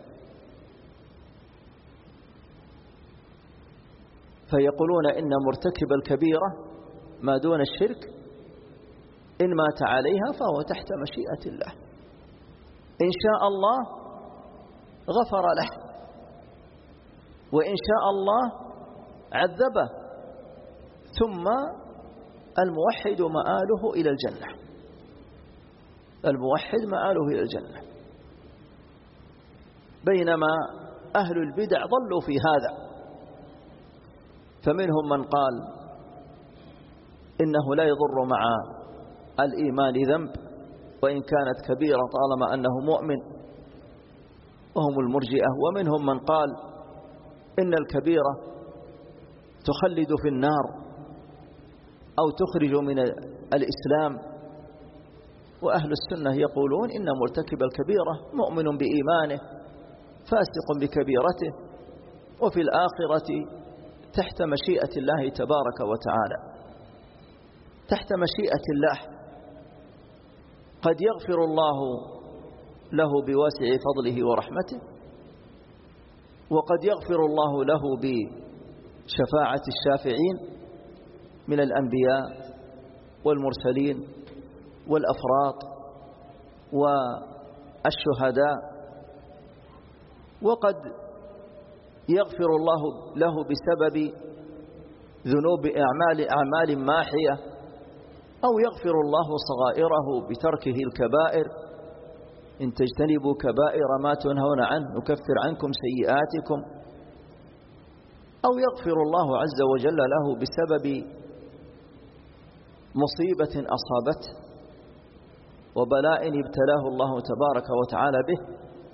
فيقولون إن مرتكب الكبيرة ما دون الشرك إن مات عليها فهو تحت مشيئة الله، إن شاء الله غفر له، وإن شاء الله عذبه، ثم الموحد مآله إلى الجنة، الموحد مآله إلى الجنة. بينما أهل البدع ضلوا في هذا، فمنهم من قال إنه لا يضر مع الإيمان ذنب وإن كانت كبيرة طالما أنه مؤمن، وهم المرجئة. ومنهم من قال إن الكبيرة تخلد في النار أو تخرج من الإسلام. وأهل السنة يقولون إن مرتكب الكبيرة مؤمن بإيمانه فاسق بكبيرته، وفي الآخرة تحت مشيئة الله تبارك وتعالى، تحت مشيئة الله. قد يغفر الله له بواسع فضله ورحمته، وقد يغفر الله له بشفاعة الشافعين من الأنبياء والمرسلين والأفراط والشهداء، وقد يغفر الله له بسبب ذنوب أعمال أعمال ماحية، أو يغفر الله صغائره بتركه الكبائر. إن تجتنبوا كبائر ما تنهون عنه نكفر عنكم سيئاتكم. أو يغفر الله عز وجل له بسبب مصيبة أصابته وبلاء ابتلاه الله تبارك وتعالى به،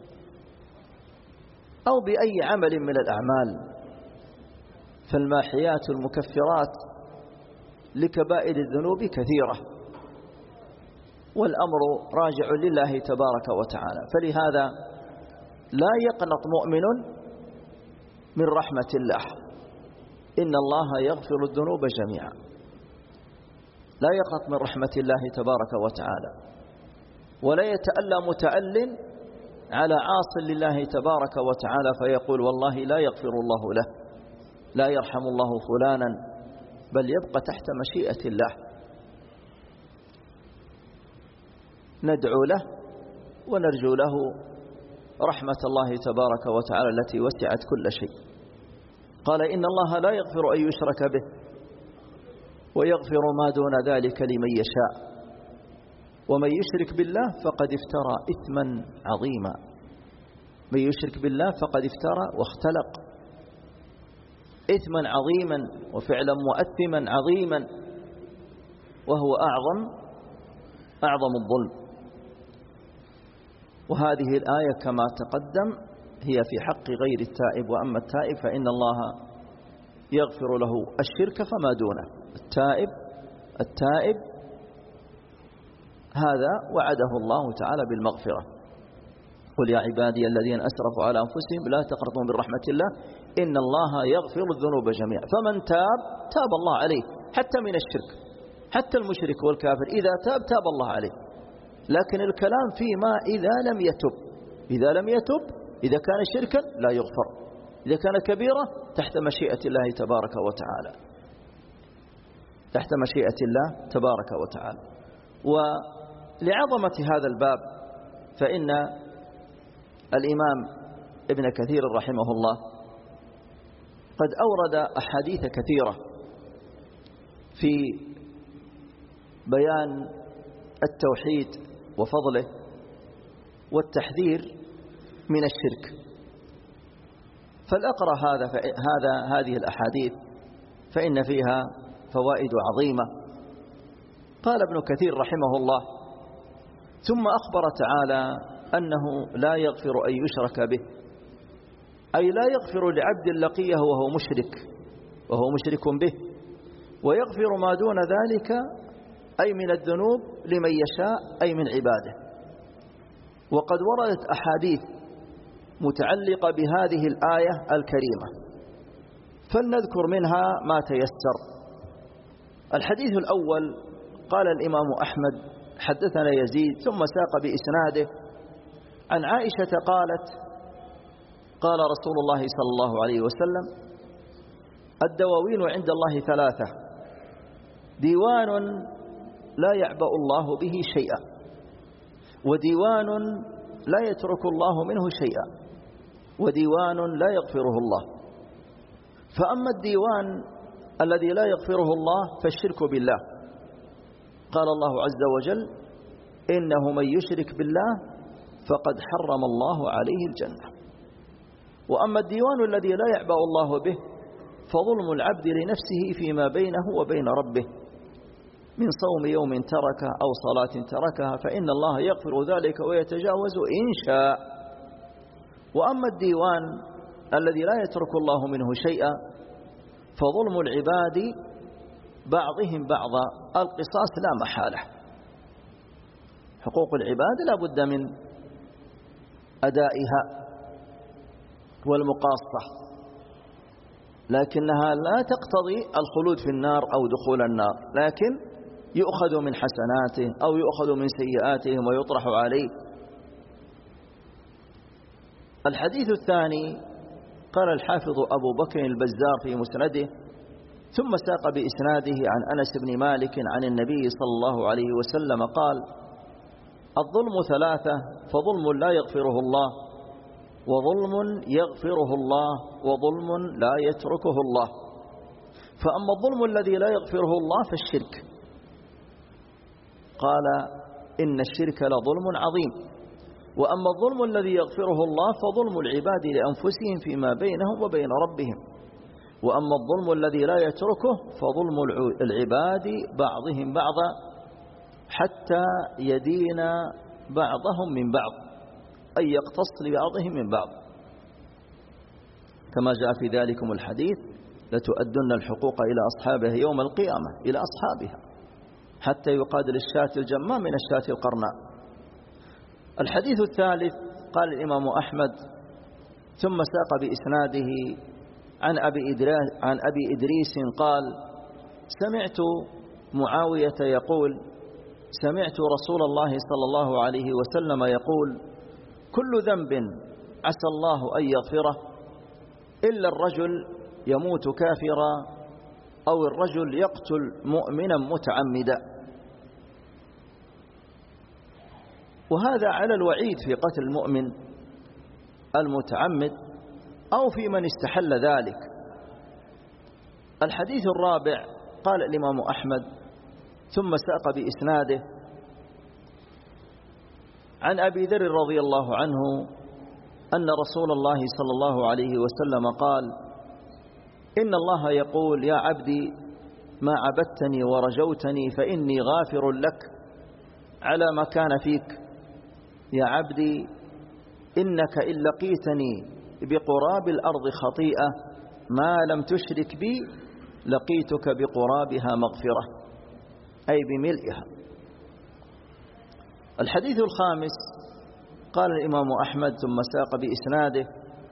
أو بأي عمل من الأعمال. فالماحيات المكفرات لكبائر الذنوب كثيرة، والأمر راجع لله تبارك وتعالى. فلهذا لا يقنط مؤمن من رحمة الله، إن الله يغفر الذنوب جميعا. لا يقنط من رحمة الله تبارك وتعالى، ولا يتألى متأل على عاص لله تبارك وتعالى فيقول والله لا يغفر الله له، لا يرحم الله فلانا، بل يبقى تحت مشيئة الله. ندعو له ونرجو له رحمة الله تبارك وتعالى التي وسعت كل شيء. قال إن الله لا يغفر أن يشرك به ويغفر ما دون ذلك لمن يشاء، ومن يشرك بالله فقد افترى إثما عظيما. من يشرك بالله فقد افترى واختلق إثما عظيما وفعلا مؤثما عظيما، وهو أعظم أعظم الظلم. وهذه الآية كما تقدم هي في حق غير التائب، وأما التائب فإن الله يغفر له الشرك فما دونه. التائب التائب هذا وعده الله تعالى بالمغفرة. قل يا عبادي الذين أسرفوا على أنفسهم لا تقنطوا من رحمة الله إن الله يغفر الذنوب جميعا. فمن تاب تاب الله عليه حتى من الشرك، حتى المشرك والكافر إذا تاب تاب الله عليه. لكن الكلام فيما إذا لم يتب، إذا لم يتب إذا كان شركا لا يغفر، إذا كان كبيرة تحت مشيئة الله تبارك وتعالى، تحت مشيئة الله تبارك وتعالى. ولعظمة هذا الباب فإن الإمام ابن كثير رحمه الله قد أورد أحاديث كثيرة في بيان التوحيد وفضله والتحذير من الشرك. فالأقرأ هذا هذا هذه الأحاديث فإن فيها فوائد عظيمة. قال ابن كثير رحمه الله: ثم أخبر تعالى أنه لا يغفر أن يشرك به، أي لا يغفر لعبد لقيه وهو مشرك وهو مشرك به، ويغفر ما دون ذلك أي من الذنوب لمن يشاء أي من عباده. وقد وردت أحاديث متعلقة بهذه الآية الكريمة، فلنذكر منها ما تيسر. الحديث الأول قال الإمام أحمد حدثنا يزيد ثم ساق بإسناده عن عائشة قالت: قال رسول الله صلى الله عليه وسلم: الدواوين عند الله ثلاثة: ديوان لا يعبأ الله به شيئا، وديوان لا يترك الله منه شيئا، وديوان لا يغفره الله. فأما الديوان الذي لا يغفره الله فالشرك بالله، قال الله عز وجل: إنه من يشرك بالله فقد حرم الله عليه الجنة. وأما الديوان الذي لا يعبأ الله به فظلم العبد لنفسه فيما بينه وبين ربه من صوم يوم تركه أو صلاة تركها، فإن الله يغفر ذلك ويتجاوز إن شاء. وأما الديوان الذي لا يترك الله منه شيئا فظلم العباد بعضهم بعضا، القصاص لا محالة. حقوق العباد لا بد من أدائها والمقاصة، لكنها لا تقتضي الخلود في النار أو دخول النار، لكن يؤخذ من حسناته أو يؤخذ من سيئاتهم ويطرح عليه. الحديث الثاني قال الحافظ أبو بكر البزار في مسنده: ثم ساق بإسناده عن أنس بن مالك عن النبي صلى الله عليه وسلم قال: الظلم ثلاثة، فظلم لا يغفره الله، وظلم يغفره الله، وظلم لا يتركه الله. فأما الظلم الذي لا يغفره الله فالشرك. قال: إن الشرك لظلم عظيم. وأما الظلم الذي يغفره الله فظلم العباد لأنفسهم فيما بينهم وبين ربهم. وأما الظلم الذي لا يتركه فظلم العباد بعضهم بعضا حتى يدين بعضهم من بعض، أي يقتص لبعضهم من بعض، كما جاء في ذلكم الحديث: لتؤدن الحقوق إلى أصحابها يوم القيامة، إلى أصحابها، حتى يقاد للشاة الجماء من الشاة القرناء. الحديث الثالث قال الإمام أحمد: ثم ساق بإسناده عن أبي إدريس, عن أبي إدريس قال: سمعت معاوية يقول: سمعت رسول الله صلى الله عليه وسلم يقول: كل ذنب عسى الله أن يغفره إلا الرجل يموت كافرا أو الرجل يقتل مؤمنا متعمدا. وهذا على الوعيد في قتل المؤمن المتعمد أو في من استحل ذلك. الحديث الرابع قال الإمام أحمد: ثم ساق بإسناده عن أبي ذر رضي الله عنه أن رسول الله صلى الله عليه وسلم قال: إن الله يقول: يا عبدي ما عبدتني ورجوتني فإني غافر لك على ما كان فيك. يا عبدي إنك إن لقيتني بقراب الأرض خطيئة ما لم تشرك بي لقيتك بقرابها مغفرة، أي بملئها. الحديث الخامس قال الإمام أحمد: ثم ساق بإسناده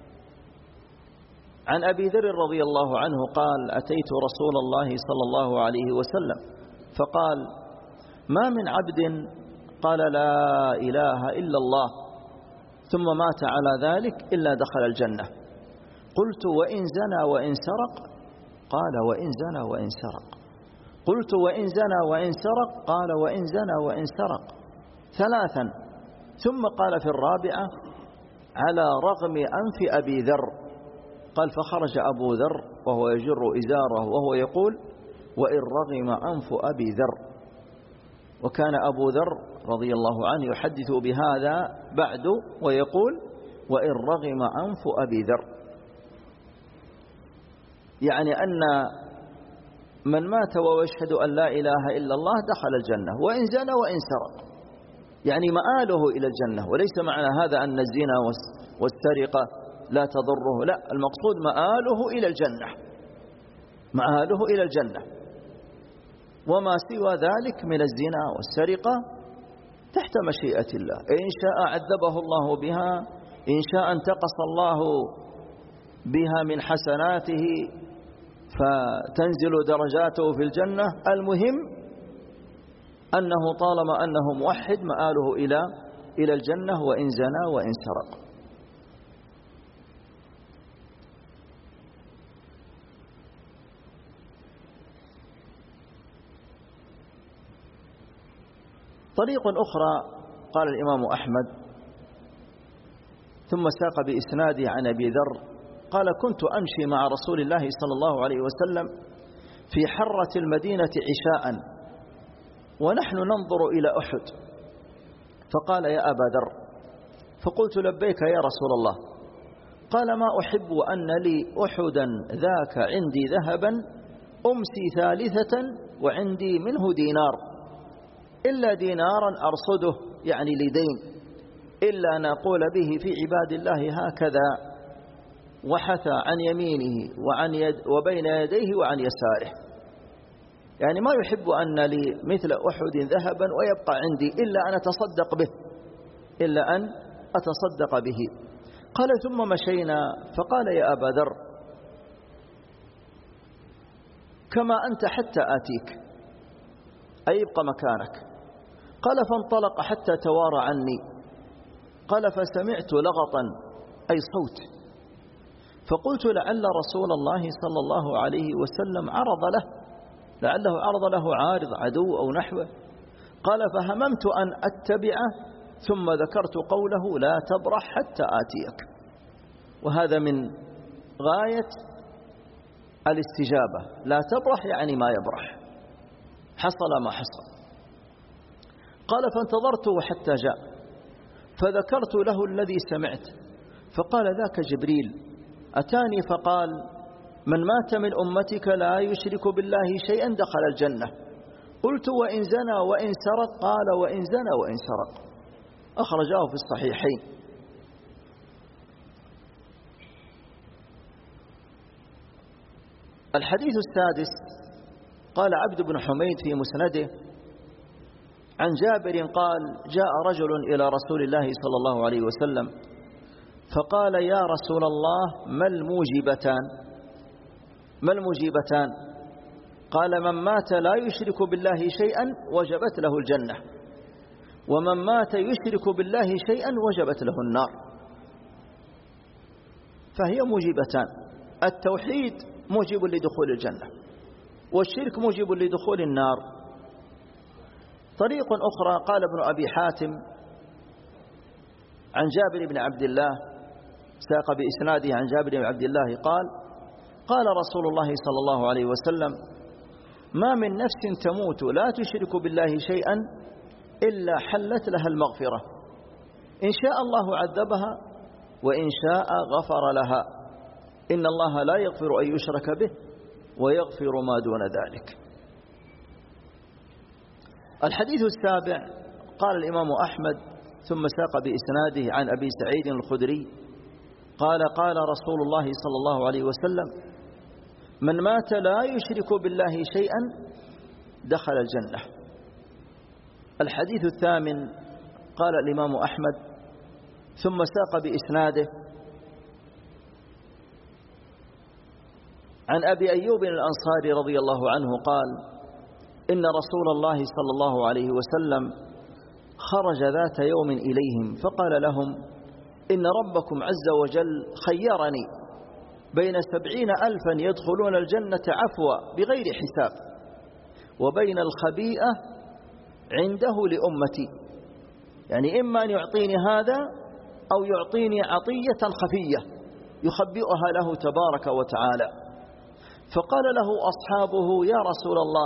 عن أبي ذر رضي الله عنه قال: أتيت رسول الله صلى الله عليه وسلم فقال: ما من عبد قال لا إله إلا الله ثم مات على ذلك إلا دخل الجنة. قلت: وإن زنى وإن سرق؟ قال: وإن زنى وإن سرق. قلت: وإن زنى وإن سرق؟ قال: وإن زنى وإن سرق. ثلاثا، ثم قال في الرابعة: على رغم أنف أبي ذر. قال: فخرج أبو ذر وهو يجر إزاره وهو يقول: وإن رغم أنف أبي ذر. وكان أبو ذر رضي الله عنه يحدث بهذا بعد ويقول: وإن رغم أنف أبي ذر، يعني أن من مات ويشهد أن لا إله إلا الله دخل الجنة، وإن زنى وإن سرق، يعني مآله إلى الجنة. وليس معنى هذا أن الزنا والسرقة لا تضره، لا، المقصود مآله إلى الجنة، مآله إلى الجنة. وما سوى ذلك من الزنا والسرقة تحت مشيئة الله، إن شاء عذبه الله بها، إن شاء انتقص الله بها من حسناته فتنزل درجاته في الجنة. المهم أنه طالما أنه موحد مآله إلى إلى الجنة، وإن زنا وإن سرق. طريق أخرى قال الإمام أحمد: ثم ساق بإسناده عن أبي ذر قال: كنت أمشي مع رسول الله صلى الله عليه وسلم في حرة المدينة عشاء ونحن ننظر إلى أحد، فقال: يا أبا ذر. فقلت: لبيك يا رسول الله. قال: ما أحب أن لي أحدا ذاك عندي ذهبا أمسي ثالثة وعندي منه دينار، إلا دينارا أرصده، يعني لدين، إلا أن أقول به في عباد الله هكذا، وحثى عن يمينه وعن يد وبين يديه وعن يساره، يعني ما يحب أن لي مثل أحد ذهبا ويبقى عندي إلا أن أتصدق به، إلا أن أتصدق به. قال: ثم مشينا، فقال: يا أبا ذر، كما أنت حتى آتيك، أي ابق مكانك. قال: فانطلق حتى توارى عني. قال: فسمعت لغطا، أي صوت، فقلت لعل رسول الله صلى الله عليه وسلم عرض له، لعله عرض له عارض عدو أو نحوه. قال فهممت أن أتبعه ثم ذكرت قوله لا تبرح حتى آتيك. وهذا من غاية الاستجابة، لا تبرح يعني ما يبرح، حصل ما حصل. قال فانتظرته حتى جاء فذكرت له الذي سمعت، فقال ذاك جبريل أتاني فقال من مات من أمتك لا يشرك بالله شيئا دخل الجنة. قلت وإن زنى وإن سرق؟ قال وإن زنى وإن سرق. أخرجاه في الصحيحين. الحديث السادس قال عبد بن حميد في مسنده عن جابر قال جاء رجل إلى رسول الله صلى الله عليه وسلم فقال يا رسول الله ما الموجبتان ما الموجبتان قال من مات لا يشرك بالله شيئا وجبت له الجنة، ومن مات يشرك بالله شيئا وجبت له النار. فهي موجبتان، التوحيد موجب لدخول الجنة والشرك موجب لدخول النار. طريق أخرى قال ابن أبي حاتم عن جابر بن عبد الله ساق بإسناده عن جابر بن عبد الله قال قال رسول الله صلى الله عليه وسلم ما من نفس تموت لا تشرك بالله شيئا إلا حلت لها المغفرة، إن شاء الله عذبها وإن شاء غفر لها، إن الله لا يغفر أن يشرك به ويغفر ما دون ذلك. الحديث السابع قال الإمام أحمد ثم ساق بإسناده عن أبي سعيد الخدري قال قال رسول الله صلى الله عليه وسلم من مات لا يشرك بالله شيئا دخل الجنة. الحديث الثامن قال الإمام أحمد ثم ساق بإسناده عن أبي أيوب الأنصاري رضي الله عنه قال إن رسول الله صلى الله عليه وسلم خرج ذات يوم إليهم فقال لهم إن ربكم عز وجل خيرني بين سبعين ألفا يدخلون الجنة عفوا بغير حساب وبين الخبيئة عنده لأمتي، يعني إما أن يعطيني هذا أو يعطيني عطية خفية يخبئها له تبارك وتعالى. فقال له أصحابه يا رسول الله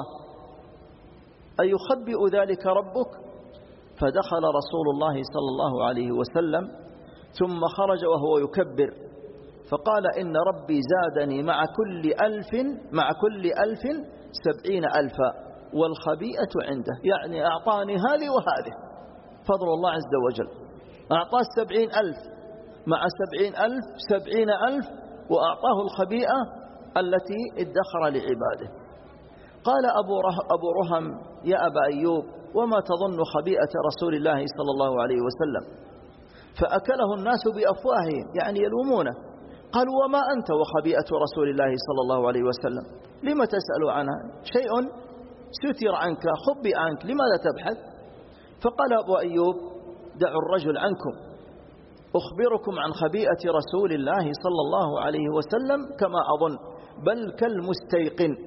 أيخبئ ذلك ربك؟ فدخل رسول الله صلى الله عليه وسلم ثم خرج وهو يكبر فقال إن ربي زادني مع كل ألف مع كل ألف سبعين ألفا والخبيئة عنده، يعني أعطاني هذه وهذه، فضل الله عز وجل أعطاه سبعين ألف مع سبعين ألف سبعين ألف وأعطاه الخبيئة التي ادخر لعباده. قال أبو, ره أبو رهم يا أبا أيوب وما تظن خبيئة رسول الله صلى الله عليه وسلم؟ فأكله الناس بأفواههم يعني يلومونه. قال وما أنت وخبيئة رسول الله صلى الله عليه وسلم؟ لما تسأل عنها؟ شيء ستر عنك خبئ عنك لماذا تبحث؟ فقال أبو أيوب دعوا الرجل عنكم أخبركم عن خبيئة رسول الله صلى الله عليه وسلم كما أظن بل كالمستيقن.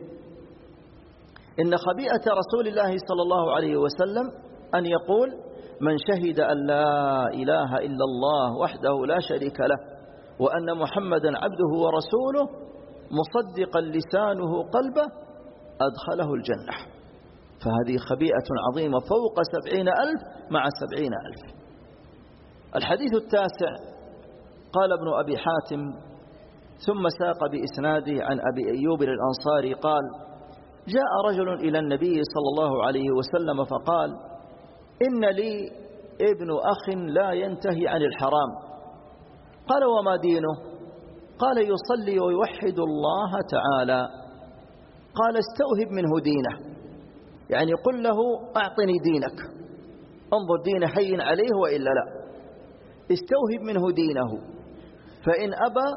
إن خبيئة رسول الله صلى الله عليه وسلم أن يقول من شهد أن لا إله إلا الله وحده لا شريك له وأن محمدا عبده ورسوله مصدقا لسانه قلبه أدخله الجنة. فهذه خبيئة عظيمة فوق سبعين ألف مع سبعين ألف. الحديث التاسع قال ابن أبي حاتم ثم ساق بإسناده عن أبي أيوب الأنصاري قال جاء رجل إلى النبي صلى الله عليه وسلم فقال إن لي ابن أخ لا ينتهي عن الحرام. قال وما دينه؟ قال يصلي ويوحد الله تعالى. قال استوهب منه دينه، يعني قل له أعطني دينك، انظر دين حي عليه وإلا لا، استوهب منه دينه فإن أبى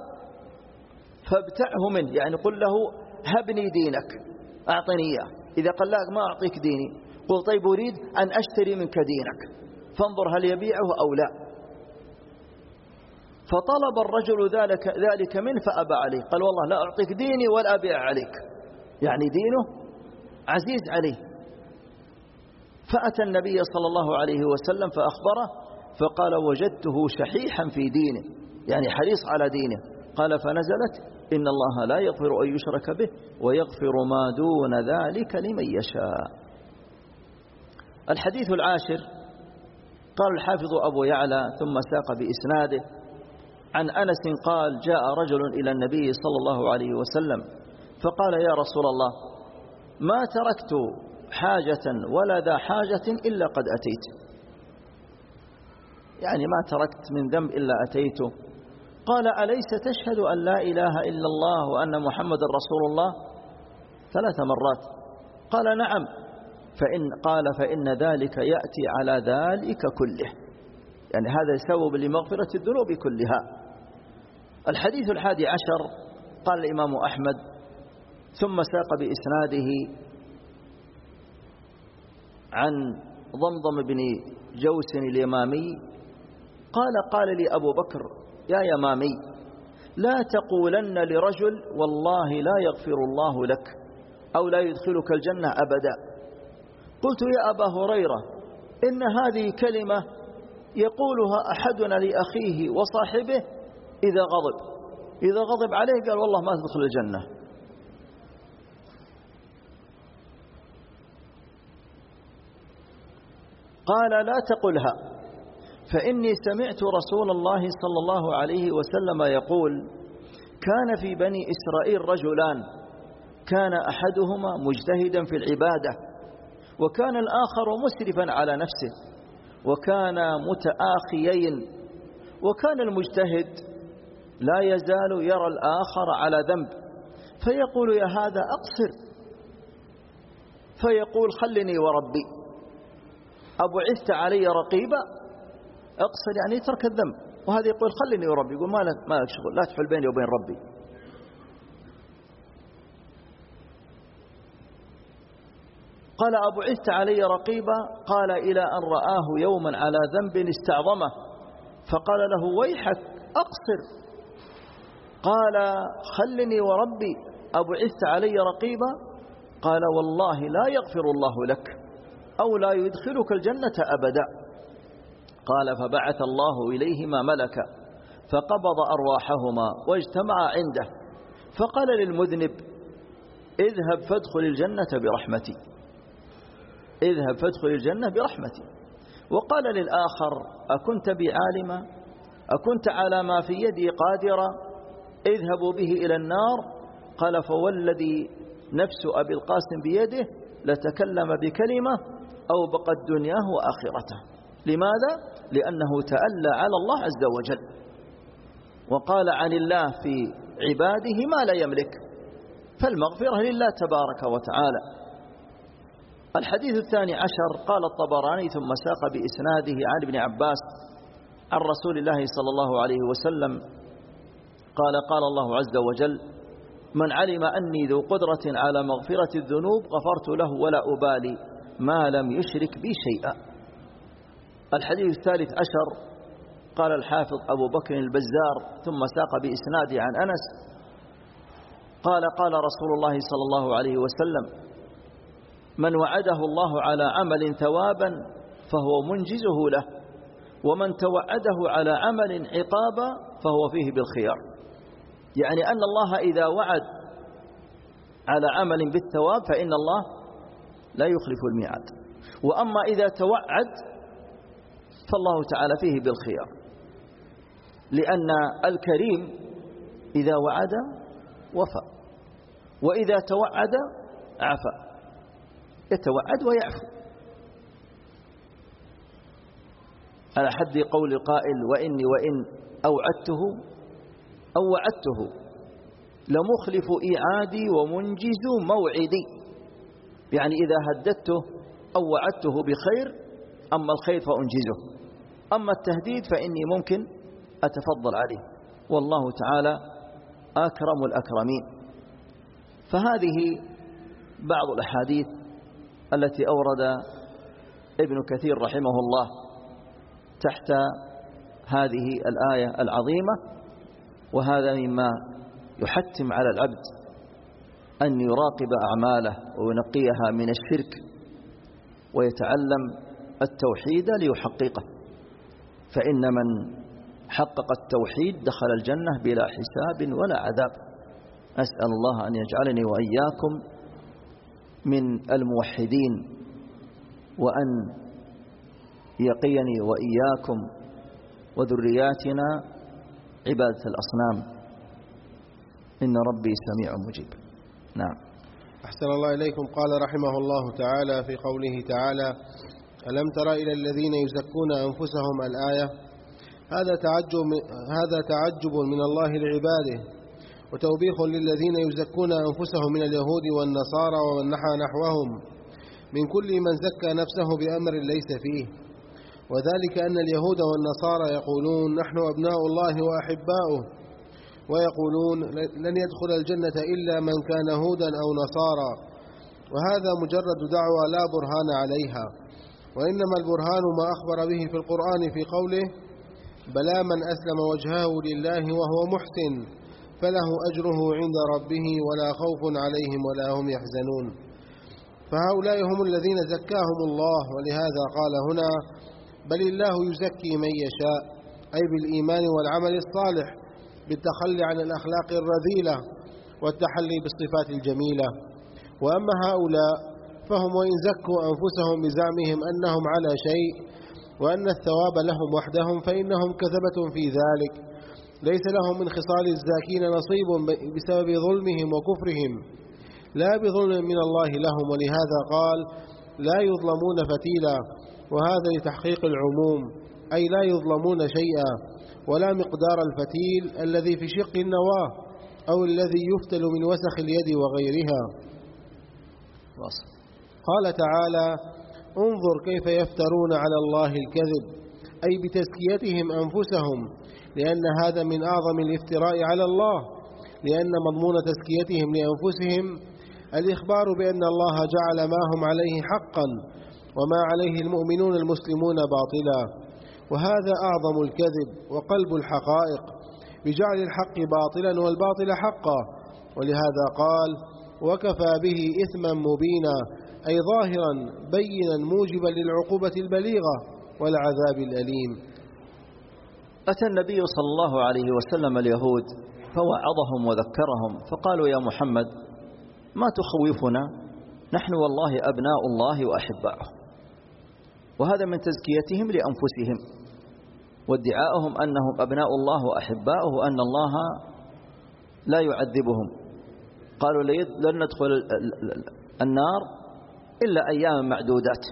فابتعه منه، يعني قل له هبني دينك أعطني إياه، إذا قال لك ما أعطيك ديني قل طيب أريد أن أشتري منك دينك فانظر هل يبيعه أو لا. فطلب الرجل ذلك, ذلك منه فأبى عليه، قال والله لا أعطيك ديني ولا أبيع عليك، يعني دينه عزيز عليه. فأتى النبي صلى الله عليه وسلم فأخبره فقال وجدته شحيحا في دينه، يعني حريص على دينه. قال فنزلت إن الله لا يغفر أن يشرك به ويغفر ما دون ذلك لمن يشاء. الحديث العاشر قال الحافظ أبو يعلى ثم ساق بإسناده عن أنس قال جاء رجل إلى النبي صلى الله عليه وسلم فقال يا رسول الله ما تركت حاجة ولا ذا حاجة إلا قد أتيت، يعني ما تركت من ذنب إلا أتيته. قال أليس تشهد أن لا إله إلا الله وأن محمد رسول الله؟ ثلاث مرات. قال نعم. فإن قال فإن ذلك يأتي على ذلك كله، يعني هذا سبب لمغفرة الذنوب كلها. الحديث الحادي عشر قال الإمام أحمد ثم ساق بإسناده عن ضمضم بن جوس اليمامي قال قال لي أبو بكر يا يمامي لا تقولن لرجل والله لا يغفر الله لك أو لا يدخلك الجنة أبدا. قلت يا أبا هريرة إن هذه كلمة يقولها أحدنا لأخيه وصاحبه إذا غضب، إذا غضب عليه قال والله ما تدخل الجنة. قال لا تقلها فإني سمعت رسول الله صلى الله عليه وسلم يقول كان في بني إسرائيل رجلان كان أحدهما مجتهدا في العبادة وكان الآخر مسرفا على نفسه وكان متآخيين، وكان المجتهد لا يزال يرى الآخر على ذنب فيقول يا هذا أقصر، فيقول خلني وربي أبعثت علي رقيبا، أقصر يعني ترك الذنب، وهذا يقول خلني وربي، يقول ما لك, ما لك شغل، لا تحل بيني وبين ربي. قال أبعثت علي رقيبا؟ قال إلى أن رآه يوما على ذنب استعظمه فقال له ويحك أقصر. قال خلني وربي أبعثت علي رقيبا؟ قال والله لا يغفر الله لك أو لا يدخلك الجنة أبدا. قال فبعث الله إليهما ملكا فقبض أرواحهما واجتمع عنده فقال للمذنب اذهب فادخل الجنة برحمتي، اذهب فادخل الجنة برحمتي. وقال للآخر أكنت بعالما؟ أكنت على ما في يدي قادرا؟ اذهبوا به إلى النار. قال فوالذي نفس أبي القاسم بيده لتكلم بكلمة أو بقت دنياه وآخرته. لماذا؟ لأنه تألى على الله عز وجل وقال عن الله في عباده ما لا يملك، فالمغفرة لله تبارك وتعالى. الحديث الثاني عشر قال الطبراني ثم ساق بإسناده عن ابن عباس عن رسول الله صلى الله عليه وسلم قال قال الله عز وجل من علم أني ذو قدرة على مغفرة الذنوب غفرت له ولا أبالي ما لم يشرك بي شيئا. الحديث الثالث عشر قال الحافظ أبو بكر البزار ثم ساق بإسناده عن أنس قال قال رسول الله صلى الله عليه وسلم من وعده الله على عمل ثوابا فهو منجزه له ومن توعده على عمل عقابا فهو فيه بالخيار. يعني أن الله إذا وعد على عمل بالثواب فإن الله لا يخلف الميعاد، وأما إذا توعد فالله تعالى فيه بالخيار، لأن الكريم إذا وعد وفى وإذا توعد عفى، يتوعد ويعفو. على حد قول القائل وإني وإن أوعدته أو وعدته لمخلف إيعادي ومنجز موعدي، يعني إذا هددته أو وعدته بخير أما الخير فأنجزه، أما التهديد فإني ممكن أتفضل عليه، والله تعالى أكرم الأكرمين. فهذه بعض الأحاديث التي أورد ابن كثير رحمه الله تحت هذه الآية العظيمة. وهذا مما يحتم على العبد أن يراقب أعماله وينقيها من الشرك ويتعلم التوحيد ليحققه، فإن من حقق التوحيد دخل الجنة بلا حساب ولا عذاب. أسأل الله أن يجعلني وإياكم من الموحدين، وأن يقيني وإياكم وذرياتنا عبادة الأصنام، إن ربي سميع مجيب. نعم. أحسن الله إليكم. قال رحمه الله تعالى في قوله تعالى: ألم تر إلى الذين يزكون أنفسهم؟ الآية. هذا تعجب هذا تعجب من الله لعباده، وتوبيخ للذين يزكون أنفسهم من اليهود والنصارى ومن نحى نحوهم من كل من زكى نفسه بأمر ليس فيه. وذلك أن اليهود والنصارى يقولون: نحن أبناء الله وأحباؤه، ويقولون: لن يدخل الجنة إلا من كان هودا أو نصارى. وهذا مجرد دعوى لا برهان عليها، وإنما البرهان ما أخبر به في القرآن في قوله: بلى من أسلم وجهه لله وهو محسن فله أجره عند ربه ولا خوف عليهم ولا هم يحزنون. فهؤلاء هم الذين زكاهم الله. ولهذا قال هنا: بل الله يزكي من يشاء، أي بالإيمان والعمل الصالح، بالتخلي عن الأخلاق الرذيلة والتحلي بالصفات الجميلة. وأما هؤلاء فهم وإن زكوا أنفسهم بزعمهم أنهم على شيء وأن الثواب لهم وحدهم فإنهم كذبة في ذلك، ليس لهم من خصال الزاكين نصيب بسبب ظلمهم وكفرهم، لا بظلم من الله لهم. ولهذا قال: لا يظلمون فتيلا، وهذا لتحقيق العموم، أي لا يظلمون شيئا ولا مقدار الفتيل الذي في شق النواة أو الذي يفتل من وسخ اليد وغيرها. قال تعالى: انظر كيف يفترون على الله الكذب، أي بتزكيتهم أنفسهم، لأن هذا من أعظم الافتراء على الله، لأن مضمون تزكيتهم لأنفسهم الإخبار بأن الله جعل ما هم عليه حقا وما عليه المؤمنون المسلمون باطلا. وهذا أعظم الكذب وقلب الحقائق، بجعل الحق باطلا والباطل حقا. ولهذا قال: وكفى به إثما مبينا، أي ظاهرا بينا موجبا للعقوبة البليغة والعذاب الأليم. أتى النبي صلى الله عليه وسلم اليهود فوعظهم وذكرهم، فقالوا: يا محمد، ما تخوفنا؟ نحن والله أبناء الله وأحباؤه. وهذا من تزكيتهم لأنفسهم وادعاءهم أنهم أبناء الله وأحباؤه وأن الله لا يعذبهم. قالوا: لن ندخل النار إلا أيام معدودات،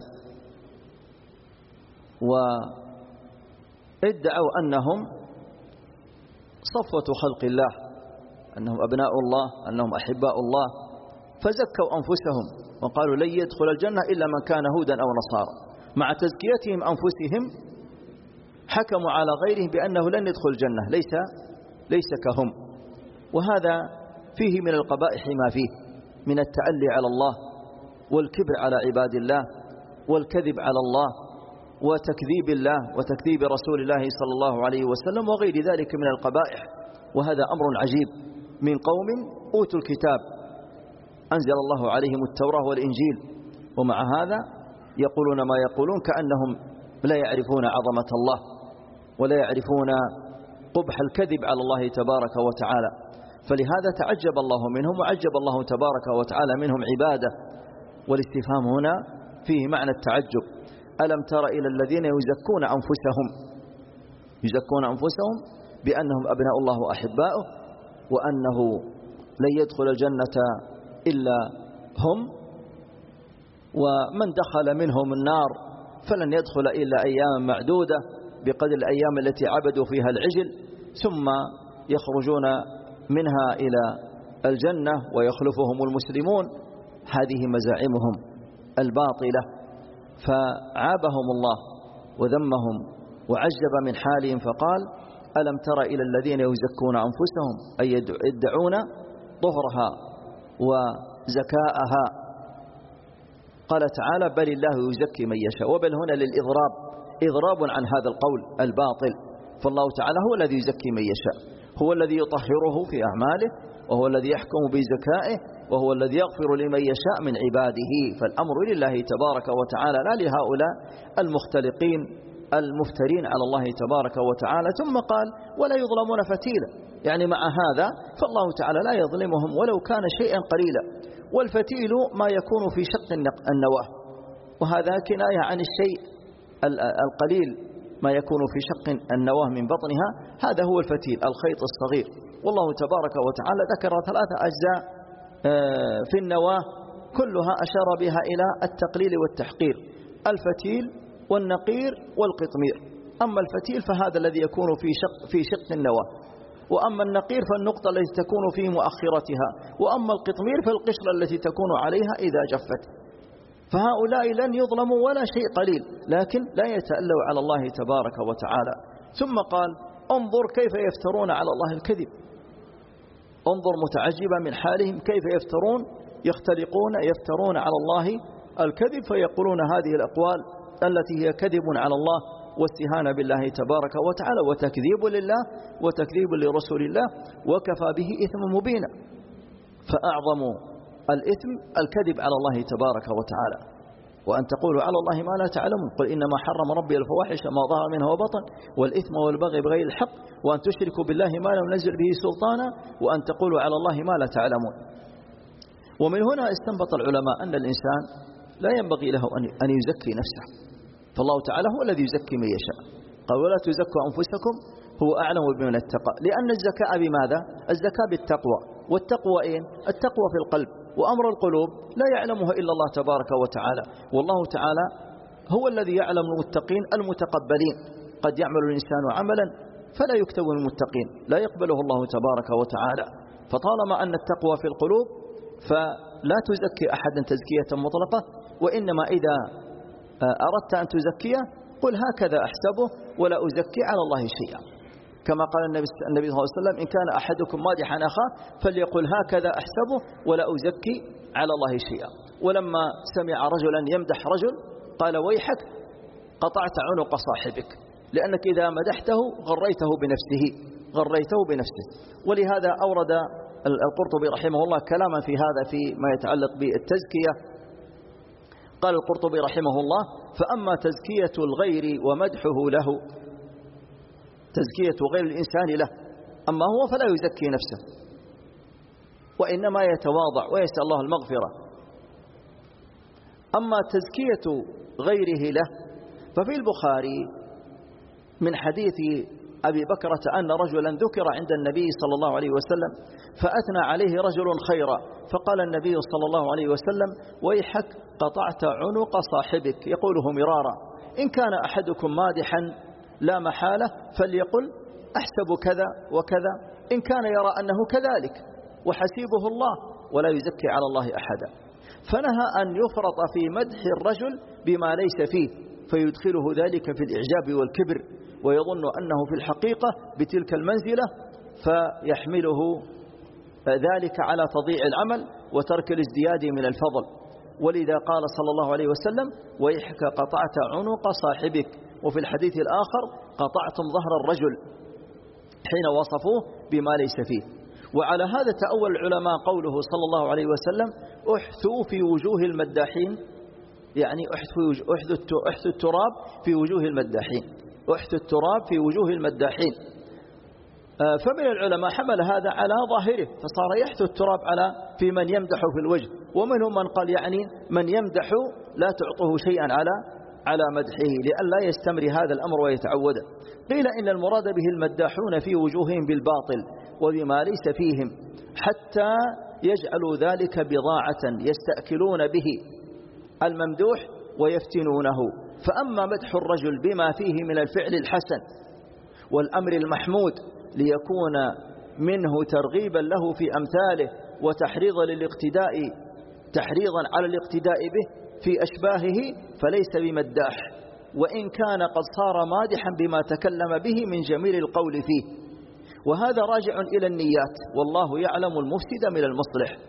وادعوا أنهم صفوة خلق الله، أنهم أبناء الله، أنهم أحباء الله، فزكوا أنفسهم وقالوا: لن يدخل الجنة إلا من كان هودا أو نصارى. مع تزكيتهم أنفسهم حكموا على غيرهم بأنه لن يدخل الجنة، ليس ليس كهم. وهذا فيه من القبائح ما فيه من التعلي على الله والكبر على عباد الله والكذب على الله وتكذيب الله وتكذيب رسول الله صلى الله عليه وسلم وغير ذلك من القبائح. وهذا أمر عجيب من قوم أوتوا الكتاب، أنزل الله عليهم التوراة والإنجيل، ومع هذا يقولون ما يقولون كأنهم لا يعرفون عظمة الله ولا يعرفون قبح الكذب على الله تبارك وتعالى. فلهذا تعجب الله منهم وعجب الله تبارك وتعالى منهم عباده. والاستفهام هنا فيه معنى التعجب. ألم تر إلى الذين يزكون أنفسهم يزكون أنفسهم بأنهم أبناء الله وأحباؤه، وأنه لن يدخل الجنة إلا هم، ومن دخل منهم النار فلن يدخل إلا أيام معدودة بقدر الأيام التي عبدوا فيها العجل، ثم يخرجون منها إلى الجنة ويخلفهم المسلمون. هذه مزاعمهم الباطلة. فعابهم الله وذمهم وعجب من حالهم فقال: ألم تر إلى الذين يزكون أنفسهم، أي يدعون طهرها وزكاءها. قال تعالى: بل الله يزكي من يشاء. وبل هنا للإضراب، إضراب عن هذا القول الباطل، فالله تعالى هو الذي يزكي من يشاء، هو الذي يطهره في أعماله، وهو الذي يحكم بزكائه، وهو الذي يغفر لمن يشاء من عباده. فالأمر لله تبارك وتعالى لا لهؤلاء المختلقين المفترين على الله تبارك وتعالى. ثم قال ولا يظلمون فتيلا، يعني مع هذا فالله تعالى لا يظلمهم ولو كان شيئا قليلا. والفتيل ما يكون في شق النواة، وهذا كناية عن الشيء القليل ما يكون في شق النواة من بطنها، هذا هو الفتيل الخيط الصغير. والله تبارك وتعالى ذكر ثلاثة أجزاء في النواة كلها أشار بها إلى التقليل والتحقير: الفتيل والنقير والقطمير. أما الفتيل فهذا الذي يكون في شق, في شق النواة، وأما النقير فالنقطة التي تكون في مؤخرتها، وأما القطمير فالقشرة التي تكون عليها إذا جفت. فهؤلاء لن يظلموا ولا شيء قليل، لكن لا يتألوا على الله تبارك وتعالى. ثم قال انظر كيف يفترون على الله الكذب، انظر متعجبا من حالهم كيف يفترون يختلقون يفترون على الله الكذب، فيقولون هذه الأقوال التي هي كذب على الله واستهانة بالله تبارك وتعالى وتكذيب لله وتكذيب لرسول الله، وكفى به إثم مبينا. فأعظم الإثم الكذب على الله تبارك وتعالى، وأن تقولوا على الله ما لا تعلمون. قل إنما حرم ربي الفواحش ما ظهر منها وبطن والإثم والبغي بغير الحق وأن تشركوا بالله ما لم ينزل به سلطانا وأن تقولوا على الله ما لا تعلمون. ومن هنا استنبط العلماء أن الإنسان لا ينبغي له أن يزكي نفسه، فالله تعالى هو الذي يزكي من يشاء. قال ولا تزكوا أنفسكم هو أعلم بمن اتقى، لأن الزكاة بماذا؟ الزكاة بالتقوى، والتقوى إيه؟ التقوى في القلب، وأمر القلوب لا يعلمها إلا الله تبارك وتعالى. والله تعالى هو الذي يعلم المتقين المتقبلين. قد يعمل الإنسان عملا فلا يكتب المتقين، لا يقبله الله تبارك وتعالى. فطالما أن التقوى في القلوب فلا تزكي أحدا تزكية مطلقة، وإنما إذا أردت أن تزكيه قل هكذا أحسبه ولا أزكي على الله شيئا، كما قال النبي صلى الله عليه وسلم إن كان أحدكم مادحا أخاه فليقل هكذا أحسبه ولا أزكي على الله شيئا. ولما سمع رجلا يمدح رجل قال ويحك قطعت عنق صاحبك، لأنك إذا مدحته غريته بنفسه غريته بنفسه. ولهذا أورد القرطبي رحمه الله كلاما في هذا فيما يتعلق بالتزكية. قال القرطبي رحمه الله فأما تزكية الغير ومدحه له، تزكية غير الإنسان له، أما هو فلا يزكي نفسه وإنما يتواضع ويسأل الله المغفرة. أما تزكية غيره له ففي البخاري من حديث أبي بكرة أن رجلا ذكر عند النبي صلى الله عليه وسلم فأثنى عليه رجل خيرا، فقال النبي صلى الله عليه وسلم ويحك قطعت عنق صاحبك، يقوله مرارا. إن كان أحدكم مادحا لا محالة فليقل أحسب كذا وكذا، إن كان يرى أنه كذلك وحسيبه الله ولا يزكي على الله أحدا. فنهى أن يفرط في مدح الرجل بما ليس فيه فيدخله ذلك في الإعجاب والكبر ويظن أنه في الحقيقة بتلك المنزلة، فيحمله ذلك على تضييع العمل وترك الازدياد من الفضل. ولذا قال صلى الله عليه وسلم ويحك قطعت عنق صاحبك، وفي الحديث الآخر قطعتم ظهر الرجل، حين وصفوه بما ليس فيه. وعلى هذا تأول العلماء قوله صلى الله عليه وسلم احثوا في وجوه المداحين، يعني احثوا التراب في وجوه المداحين، احثوا التراب في وجوه المداحين. فمن العلماء حمل هذا على ظاهره فصار يحث التراب على في من يمدح في الوجه، ومنهم من قال يعني من يمدح لا تعطه شيئا على على مدحه لئلا يستمر هذا الأمر ويتعوده. قيل إن المراد به المداحون في وجوههم بالباطل وبما ليس فيهم حتى يجعلوا ذلك بضاعة يستأكلون به الممدوح ويفتنونه. فأما مدح الرجل بما فيه من الفعل الحسن والأمر المحمود ليكون منه ترغيبا له في أمثاله وتحريضا للاقتداء تحريضا على الاقتداء به في أشباهه فليس بمداح، وإن كان قد صار مادحا بما تكلم به من جميل القول فيه. وهذا راجع إلى النيات، والله يعلم المفسد من المصلح.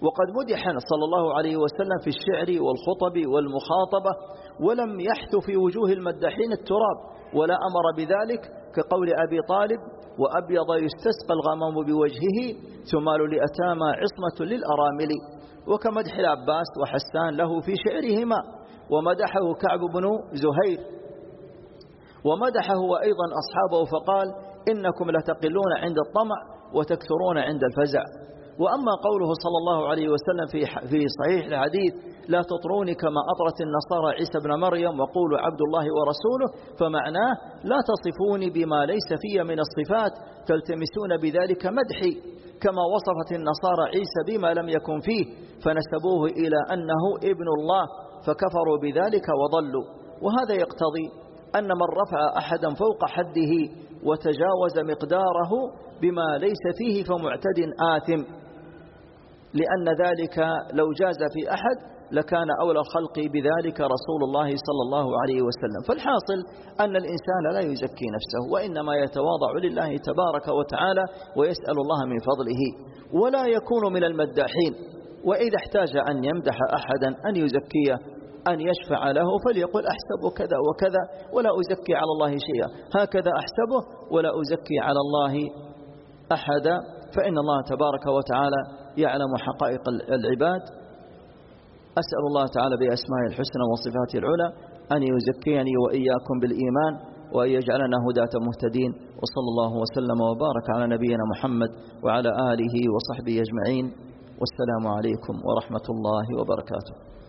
وقد مدح صلى الله عليه وسلم في الشعر والخطب والمخاطبة، ولم يحث في وجوه المداحين التراب ولا أمر بذلك، كقول أبي طالب: وأبيض يستسقى الغمام بوجهه ثمال لأتامى عصمة للأرامل، وكمدح العباس وحسان له في شعرهما، ومدحه كعب بن زهير، ومدحه وأيضا أصحابه فقال: إنكم لتقلون عند الطمع وتكثرون عند الفزع. وأما قوله صلى الله عليه وسلم في في صحيح الحديث: لا تطروني كما أطرت النصارى عيسى ابن مريم وقولوا عبد الله ورسوله، فمعناه لا تصفوني بما ليس في من الصفات تلتمسون بذلك مدحي، كما وصفت النصارى عيسى بما لم يكن فيه فنسبوه إلى أنه ابن الله فكفروا بذلك وضلوا. وهذا يقتضي أن من رفع أحدا فوق حده وتجاوز مقداره بما ليس فيه فمعتد آثم، لأن ذلك لو جاز في أحد لكان أولى الخلق بذلك رسول الله صلى الله عليه وسلم. فالحاصل أن الإنسان لا يزكي نفسه، وإنما يتواضع لله تبارك وتعالى ويسأل الله من فضله، ولا يكون من المداحين. وإذا احتاج أن يمدح أحدا أن يزكيه أن يشفع له فليقل: أحسب كذا وكذا ولا أزكي على الله شيئا، هكذا أحسبه ولا أزكي على الله أحدا، فإن الله تبارك وتعالى يعلم حقائق العباد. أسأل الله تعالى بأسمائه الحسنى وصفاته العلى أن يزكيني وإياكم بالإيمان، وأن يجعلنا هداة مهتدين. وصلى الله وسلم وبارك على نبينا محمد وعلى آله وصحبه أجمعين، والسلام عليكم ورحمة الله وبركاته.